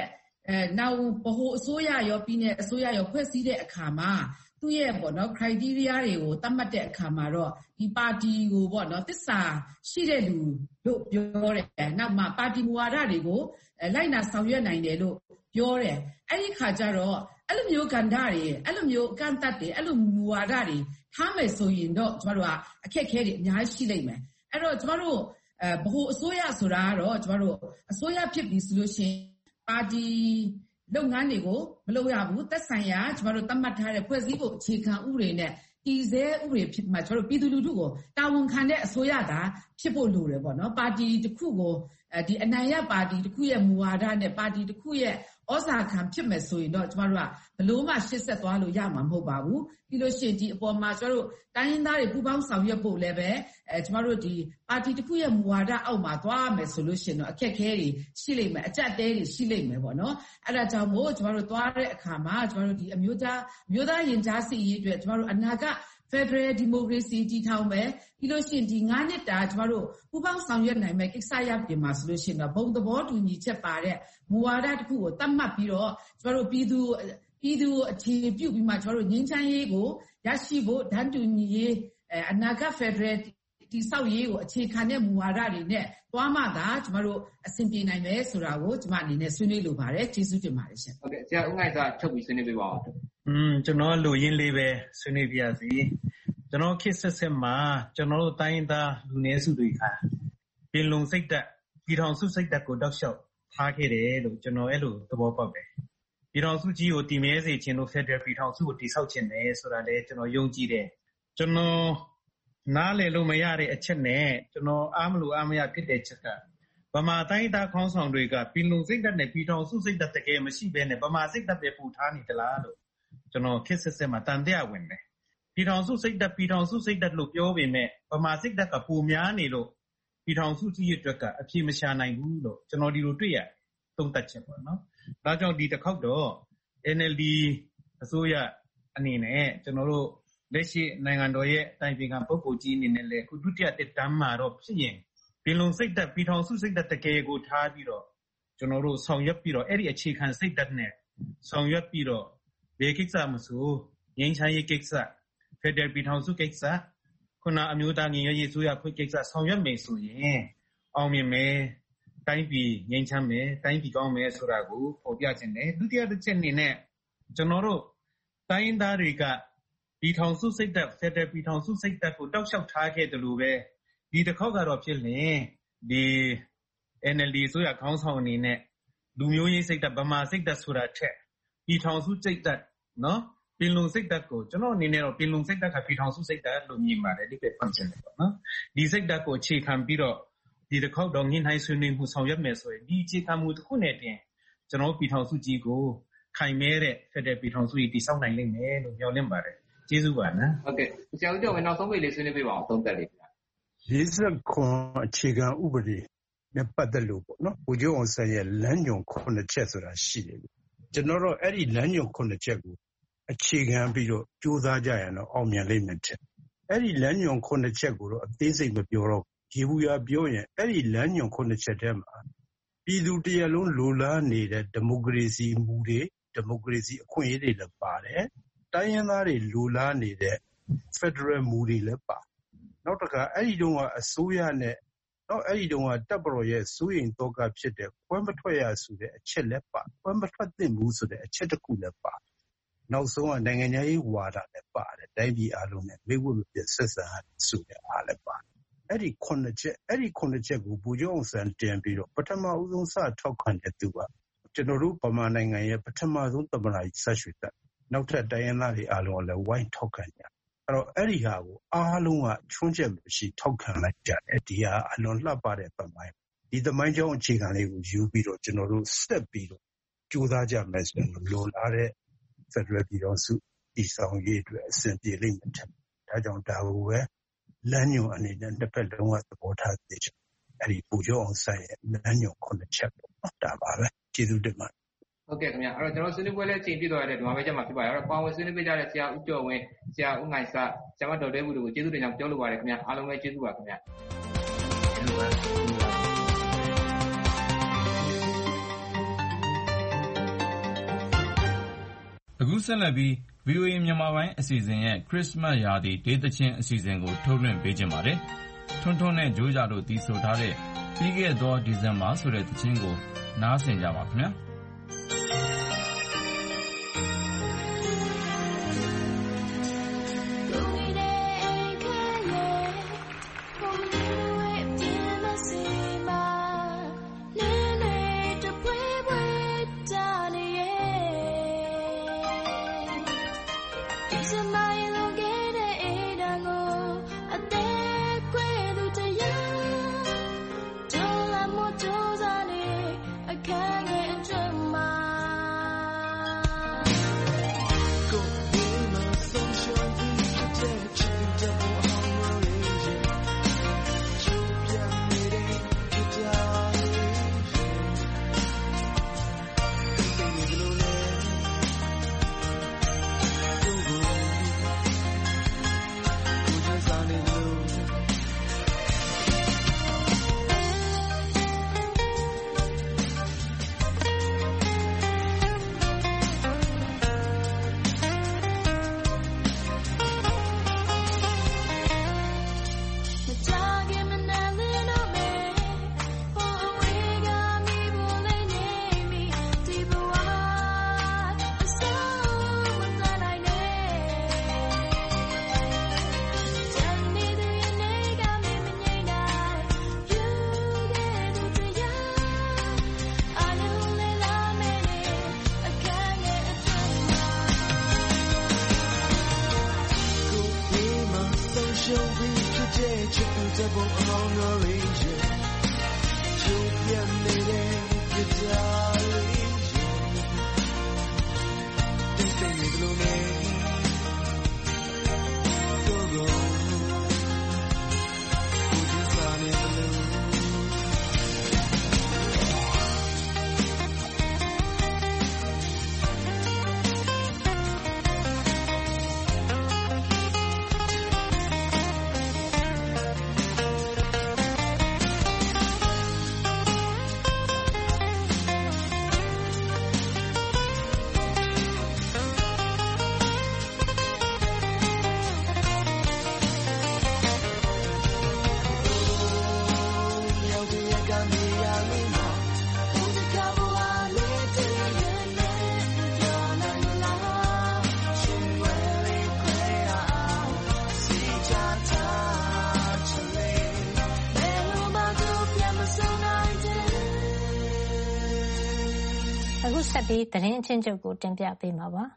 နောက်ဗဟိုအစိုးရရောပြည်နယ်အစိုးရရောဖွဲ့စည်းတဲ့အခါမှာသူ့ရဲ့ပေါ့နော် criteria တွေကိုသတ်မှတ်တဲ့အခါမှာတော့ဒီပါတီကိုပေါ့နော်သစ္စာရှိတဲ့လူလို့ပြောတယ်နောက်မှပါတီမူဝါဒတွေကိုလိုက်နာဆောင်ရွက်နိုင်တယ်လို့ပြောတယ်အဲ့ဒီခါကျတော့အဲ့လိုမျိုးကဏ္ဍတွေအဲ့လိုမျိုးကန့်တတ်တွေအဲ့လိုမူဝါဒတွေထားမယ်ဆိုရင်တော့ကျမတို့ကအခက်အခဲတွေအများကြီးရှိလိမ့်မယ်အဲ့တော့ကျမတို့အဲဗဟိုအစိုးရဆိုတာကတော့ကျမတို့အစိုးရဖြစ်ပြီဆိုလို့ရှိရင်ပါတီလုပ်ငန်းတွေကိုမလုပ်ရဘူးသက်ဆိုင်ရာကျမတို့သတ်မှတ်ထားတဲ့ဖွဲ့စည်းပုံအခြေခံဥပဒေနဲ့တည်ဆဲဥပဒေဖြစ်မှကျမတို့ပြည်သူလူထုကိုတာဝန်ခံတဲ့အစိုးရသာဖြစ်ဖို့လိုတယ်ပေါ့နော်ပါတီတစ်ခုကိုဒီအနိုင်ရပါတီတစ်ခုရဲ့မူဝါဒနဲ့ပါတီတစ်ခုရဲ့ဩဇာခံဖြစ်မယ်ဆိုရင်တော့ကျမတို့ကဘလို့မှရှေ့ဆက်သွားလို့ရမှာမဟုတ်ပါဘူးပြီးလို့ရှိရင်ဒီအပေါ်မှာကျမတို့တိုင်းရင်းသားတွေပူးပေါင်းဆောင်ရွက်ဖို့လည်းပဲအဲကျမတို့ဒီပါတီတစ်ခုရဲ့မူဝါဒအောက်မှာသွားရမယ်ဆိုလို့ရှိရင်တော့အခက်အခဲတွေရှိလိမ့်မယ်အကြက်တဲတွေရှိလိမ့်မယ်ပေါ့နော်အဲ့ဒါကြောင့်မို့ကျမတို့သွားတဲ့အခါမှာကျမတို့ဒီအမျိုးသားမျိုးသားရင်ကြားစီရေးအတွက်ကျမတို့အနာဂတ်Federal Democracy တည်ထောင်မယ်ပြီးလို့ရှိရင်ဒီငါးနှစ်တာကျမတို့ပူးပေါင်းဆောင်ရွက်နိုင်မယ်ကိစ္စရပ်ပြင်မှာဆိုလို့ရှိရင်တော့ဘုံသဘောတူညီချက်ပါတဲ့မူဝါဒတစ်ခုကိုသတ်မှတ်ပြီးတော့ကျမတို့ပြည်သူပြည်သူအခြေပြုပြီးမှကျမတို့ငြိမ်းချမ်းရေးကိုရရှိဖို့ဒန်းတူညီရေးအနာဂတ် Federal တိဆောက်ရေးကိုအခြေခံတဲ့မူဝါဒတွေနဲ့သွားမှသာကျမတို့အဆင်ပြေနိုင်မယ်ဆိုတာကိုကျမအနေနဲ့ဆွေးနွေးလိုပါတယ်ကျေးဇူးတင်ပါတယ်ရှင်ဟုတ်ကဲ့ဆရာဦးငိုင်စာထုတ်ပြီးဆွေးနွေးပေးပါဦးอืมကျွန်တော်လူရင်းလေးပဲဆွေးနွေးပြရစီကျွန်တော်ခေတ်ဆက်ဆက်မှာကျွန်တော်တို့တိုင်းသားလူနည်းစုတွေကပြည်လုံစိတ်သက်ပြည်ထောင်စုစိတ်သက်ကိုတောက်လျှောက်ထားခဲ့တယ်လို့ကျွန်တော်အဲ့လိုသဘောပေါက်တယ်ပြည်ထောင်စုကြီးကိုတည်မြဲစေခြင်းလို့ Federal ပြည်ထောင်စုကိုတည်ဆောက်ခြင်းနဲ့ဆိုတာလေကျွန်တော်ယုံကြည်တယ်ကျွန်တော်နားလည်လို့မရတဲ့အချက်နဲ့ကျွန်တော်အားမလို့အားမရဖြစ်တဲ့ချက်ကဗမာတိုင်းသားခေါင်းဆောင်တွေကပြည်လုံစိတ်သက်နဲ့ပြည်ထောင်စုစိတ်သက်တကယ်မရှိဘဲနဲ့ဗမာစိတ်သက်ပဲပူထားနေသလားလို့ကျွန်တော်ခေတ်ဆက်ဆက်မှာတန်တရားဝင်တယ်ပြည်ထောင်စုစိတ်သက်ပြည်ထောင်စုစိတ်သက်လို့ပြောပေမဲ့ဗမာစိတ်သက်ကပူများနေလို့ပြည်ထောင်စုကြီးရဲ့အတွက်ကအပြေမရှာနိုင်ဘူးလို့ကျွန်တော်ဒီလိုတွေ့ရသုံးသပ်ချက်ပေါ့နော်ဒါကြောင့်ဒီတစ်ခေါက်တော့ N L D အစိုးရအနေနဲ့ကျွန်တော်တို့လက်ရှိနိုင်ငံတော်ရဲ့အတိုင်ပင်ခံပုဂ္ဂိုလ်ကြီးအနေနဲ့လည်းခုဒုတိယတစ်တမ်းမှာတော့ဖြစ်ရင်ပြည်လုံစိတ်သက်ပြည်ထောင်စုစိတ်သက်တကယ်ကိုထားပြီးတော့ကျွန်တော်တို့ဆောင်ရွက်ပြီးတော့အဲ့ဒီအခြေခံစိတ်သက်နဲ့ဆောင်ရွက်ပြီးတော့ဘယ်ကိစ္စမဆိုငြိမ်းချမ်းရေးကိစ္စFederal ပြည်ထောင်စုကိစ္စခုနအမျိုးသားညီညွတ်ရေးအစိုးရခွင့်ကိစ္စဆောင်ရွက်မယ်ဆိုရင်အောင်မြင်မယ်တိုင်းပြည်ငြိမ်းချမ်းမယ်တိုင်းပြည်ကောင်းမယ်ဆိုတာကိုဖော်ပြခြင်းနဲ့ဒုတိယတစ်ချက်အနေနဲ့ကျွန်တော်တို့တိုင်းသားတွေကပြည်ထောင်စုစိတ်သက် Federal ပြည်ထောင်စုစိတ်သက်ကိုတောက်လျှောက်ထားခဲ့တယ်လို့ပဲဒီတစ်ခေါက်ကတော့ဖြစ်လင်ဒီ N L D ဆိုရခေါင်းဆောင်အနေနဲ့လူမျိုးရေးစိတ်သက်ဗမာစိတ်သက်ဆိုတာထက်ပြည်ထောင်စုစိတ်သက်နော်ပင်လုံစိတ်သက်ကိုကျွန်တော်အနေနဲ့တော့ပင်လုံစိတ်သက်ကပြည်ထောင်စုစိတ်သက်လို့မြင်ပါတယ်ဒီပဲ function ပေါ့နော်ဒီစိတ်သက်ကိုအခြေခံပြီးတော့ဒီတစ်ခေါက်တော့ညှိနှိုင်းဆွေးနွေးမှုဆောင်ရွက်မယ်ဆိုရင်ဒီအခြေခံမှုတစ်ခုနဲ့တင်ကျွန်တော်ပြည်ထောင်စုကြီးကိုခိုင်မဲတဲ့ Federal ပြည်ထောင်စုကြီးတည်ဆောက်နိုင်လိမ့်မယ်လို့မျှော်လင့်ပါတယ်ကျေးဇူးပါနော်ဟုတ်ကဲ့ဆရာဦးကျော်ဝင်းနောက်ဆုံးပိတ်လေးဆွေးနွေးပေးပါအောင်သုံးသပ်လေးရေးစခွန်အခြေခံဥပဒေနဲ့ပတ်သက်လို့ပေါ့နော်ဗိုလ်ချုပ်အောင်ဆန်းရဲ့လမ်းညွှန်ခုနှစ်ချက်ဆိုတာရှိတယ်ကျွန်တော်တို့အဲ့ဒီလမ်းညွှန်ခုနှစ်ချက်ကိုအခြေခံပြီးတော့ကြိုးစားကြရအောင်အောင်မြင်လိမ့်မယ်တဲ့အဲ့ဒီလမ်းညွှန်ခုနှစ်ချက်ကိုတော့အသေးစိတ်မပြောတော့ရေဘူးရပြောရင်အဲ့ဒီလမ်းညွှန်ခုနှစ်ချက်ထဲမှာပြည်သူတရလုံးလိုလားနေတဲ့ဒီမိုကရေစီမူတွေဒီမိုကရေစီအခွင့်အရေးတွေလည်းပါတယ်တိုင်းရင်းသားတွေလိုလားနေတဲ့ Federal မူတွေလည်းပါနောက်တစ်ခါအဲ့ဒီတုန်းကအစိုးရနဲ့တော့အဲ့ဒီတုန်းကတပ်ပတော်ရဲ့စိုးရိမ်တော့ကဖြစ်တဲ့ကွဲမထွက်ရဆိုတဲ့အချက်လည်းပါကွဲမထွက်သင့်ဘူးဆိုတဲ့အချက်တစ်ခုလည်းပါနောက်ဆုံးကနိုင်ငံရေးဝါဒလည်းပါတယ်တိုင်းပြည်အလုံးနဲ့မိဝတ်မပြတ်ဆက်ဆံဆိုတဲ့အားလည်းပါအဲ့ဒီခုနှစ်ချက်အဲ့ဒီခုနှစ်ချက်ကိုဗိုလ်ချုပ်အောင်ဆန်းတင်ပြီးတော့ပထမဦးဆုံးစထောက်ခံတဲ့သူကကျွန်တော်တို့ဗမာနိုင်ငံရဲ့ပထမဆုံးသမ္မတကြီးဆက်ရွှေတက်နောက်ထပ်တိုင်းရင်းသားတွေအားလုံးလည်းဝိုင်းထောက်ခံကြအဲ့တော့အဲ့ဒီဟာကိုအားလုံးကချွန်းချက်မရှိထောက်ခံလိုက်ကြတယ်ဒီဟာအလွန်လှပတဲ့သမိုင်းဒီသမိုင်းကြောင်းအခြေခံလေးကိုယူပြီးတော့ကျွန်တော်တို့ဆက်ပြီးတော့ကြိုးစားကြမယ်ဆိုရင်လိုလားတဲ့Federal ပြည်ထောင်စုတည်ဆောက်ရေးအတွက်အဆင်ပြေလိမ့်မယ်ဒါကြောင့်ဒါကိုပဲလမ်းညွှန်အနေနဲ့တစ်ဖက်လုံးကသဘောထားသိချင်အဲ့ဒီပူကျော်အောင်ဆိုင်ရဲ့လမ်းညွှန်ခုနှစ်ချက်ပေါ့ဒါပါပဲကျေးဇူးတင်ပါတယ်ဟုတ်ကဲ့ခင်ဗျာအဲ့တော့ကျွန်တော်ဆွေးနွေးပွဲလည်းအချိန်ပြည့်သွားတဲ့ဒီမှာပဲချက်မှာဖြစ်ပါတယ်အဲ့တော့ပါဝင်ဆွေးနွေးပေးကြတဲ့ဆရာဦးကျော်ဝင်းဆရာဦးငိုင်စဆရာမဒေါ်တဲဘူးတို့ကိုကျေးဇူးတင်ကြောင်းပြောလိုပါတယ်ခင်ဗျာအားလုံးပဲကျေးဇူးပါခင်ဗျာကျေးဇူးပါအခုဆက်လက်ပြီး ဗီအိုအေ မြန်မာပိုင်းအစီအစဉ်ရဲ့ခရစ်စမတ်ရာသီဒေသချင်းအစီအစဉ်ကိုထုတ်လွှင့်ပေးခြင်းပါတယ်။ထွန်းထွန်းနဲ့ဂျိုးကြတို့တည်ဆိုထားတဲ့ပြီးခဲ့သောဒီဇင်ဘာဆိုတဲ့သချင်းကိုနားဆင်ကြပါခင်ဗျာ။အခုဆက်ပြီးသတင်းအချင်းချုပ်ကိုတင်ပြပေးမှာပါ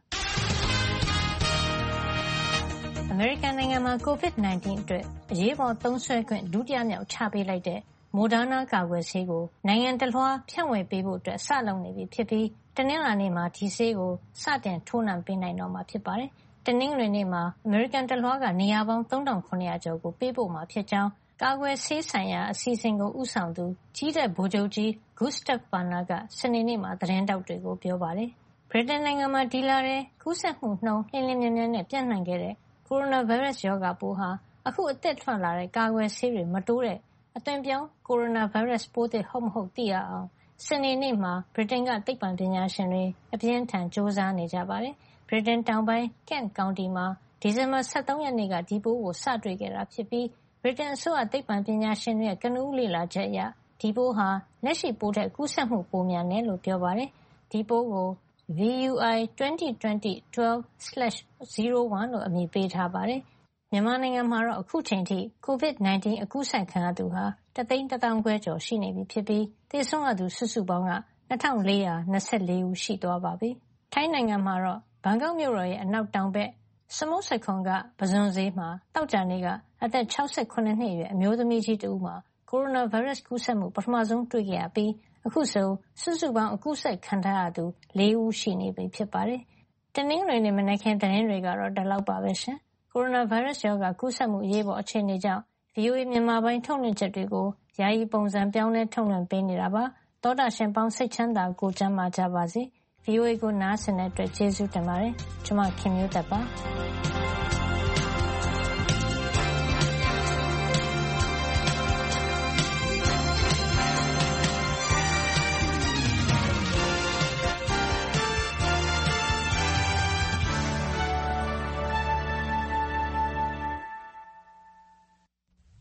။ အမေရိကန်နိုင်ငံမှာ ကိုဗစ် ၁၉ အတွက်အရေးပေါ်သုံးစွဲခွင့်ဒုတိယမြောက်ချပေးလိုက်တဲ့ Moderna ကာကွယ်ဆေးကိုနိုင်ငံတလွှားဖြန့်ဝေပေးဖို့စလုပ်နေပြီဖြစ်ပြီးတနင်္လာနေ့မှာဒီဆေးကိုစတင်ထိုးနှံပေးနိုင်တော့မှာဖြစ်ပါတယ်။တနင်္ဂနွေနေ့မှာအမေရိကန်တလွှားကနေရာပေါင်း သုံးထောင်ခုနှစ်ရာကျော်ကိုပေးပို့မှာဖြစ်ကြောင်းကာကွယ်ဆေးဆိုင်ရာအစီအစဉ်ကိုဦးဆောင်သူကြည်းတပ်ဗိုလ်ချုပ်ကြီး Gustave Perna ကစနေနေ့မှာသတင်းထောက်တွေကိုပြောပါတယ်။ဗြိတိန်နိုင်ငံမှာဒီလထဲကူးစက်မှုနှုန်းလျင်လျင်မြန်မြန်နဲ့ပြန့်နှံ့ခဲ့တဲ့ကိုရိုနာဗိုင်းရပ်စ်ရောဂါပိုးဟာအခုအသစ်ထွက်လာတဲ့ကာကွယ်ဆေးတွေမတိုးတဲ့အသွင်ပြောင်းကိုရိုနာဗိုင်းရပ်စ်ပိုးသစ်ဟုတ်မဟုတ်သိရအောင်စနေနေ့မှာဗြိတိန်ကသိပ္ပံပညာရှင်တွေအပြင်းအထန်စူးစမ်းနေကြပါတယ်။ဗြိတိန်တောင်ပိုင်း Kent ကောင်တီမှာဒီဇင်ဘာ၁၃ရက်နေ့ကဒီပိုးကိုစတွေ့ခဲ့တာဖြစ်ပြီးဗြိတိန်အစိုးရသိပ္ပံပညာရှင်တွေရဲ့ကနဦးလေ့လာချက်အရဒီပိုးဟာလက်ရှိပိုးထက်ကူးစက်မှုပိုများတယ်လို့ပြောပါတယ်။ဒီပိုးကို ဗီ ယူ အိုင် ၂၀၂၀ ၁၂ ဇီရို ၁ လို့အမည်ပေးထားပါတယ်။မြန်မာနိုင်ငံမှာတော့အခုချိန်ထိကိုဗစ် ၁၉ အကူးစက်ခံရသူဟာတသိန်းတသောင်းခွဲကျော်ရှိနေပြီဖြစ်ပြီးသေဆုံးရသူစုစုပေါင်းက၂၄၂၄ဦးရှိသွားပါပြီ။ထိုင်းနိုင်ငံမှာတော့ဘန်ကောက်မြို့တော်ရဲ့အနောက်တောင်ဘက်စမုတ်စခွန်ကပုဇွန်ဈေးမှာသောကြာနေ့ကအသက်၆၇နှစ်အရွယ်အမျိုးသမီးကြီးတဦးမှာကိုရိုနာဗိုင်းရပ်စ်ကူးစက်မှုပထမဆုံးတွေ့ခဲ့ရပြီးအခုဆိုစုစုပေါင်းအကူးစက်ခံထားရသူ၄ဦးရှိနေပြီဖြစ်ပါတယ်။တနင်္ဂနွေနေ့မနက်ခင်းသတင်းတွေကတော့ဒီလောက်ပါပဲရှင်။ကိုရိုနာဗိုင်းရပ်စ်ရောဂါကူးစက်မှုအရေးပေါ်အခြေအနေကြောင့် ဗွီအိုအေ မြန်မာပိုင်းထုတ်လွှင့်ချက်တွေကိုယာယီပုံစံပြောင်းလဲထုတ်လွှင့်ပေးနေတာပါ။သောတာရှင်ပေါင်းစိတ်ချမ်းသာကိုယ်ကျန်းမာကြပါစေ။ ဗွီအိုအေကိုနားဆင်တဲ့အတွက်ကျေးဇူးတင်ပါတယ်။ကျွန်မခင်မျိုးသက်ပါ။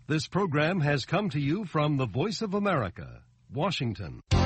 This program has come to you from the Voice of America, Washington.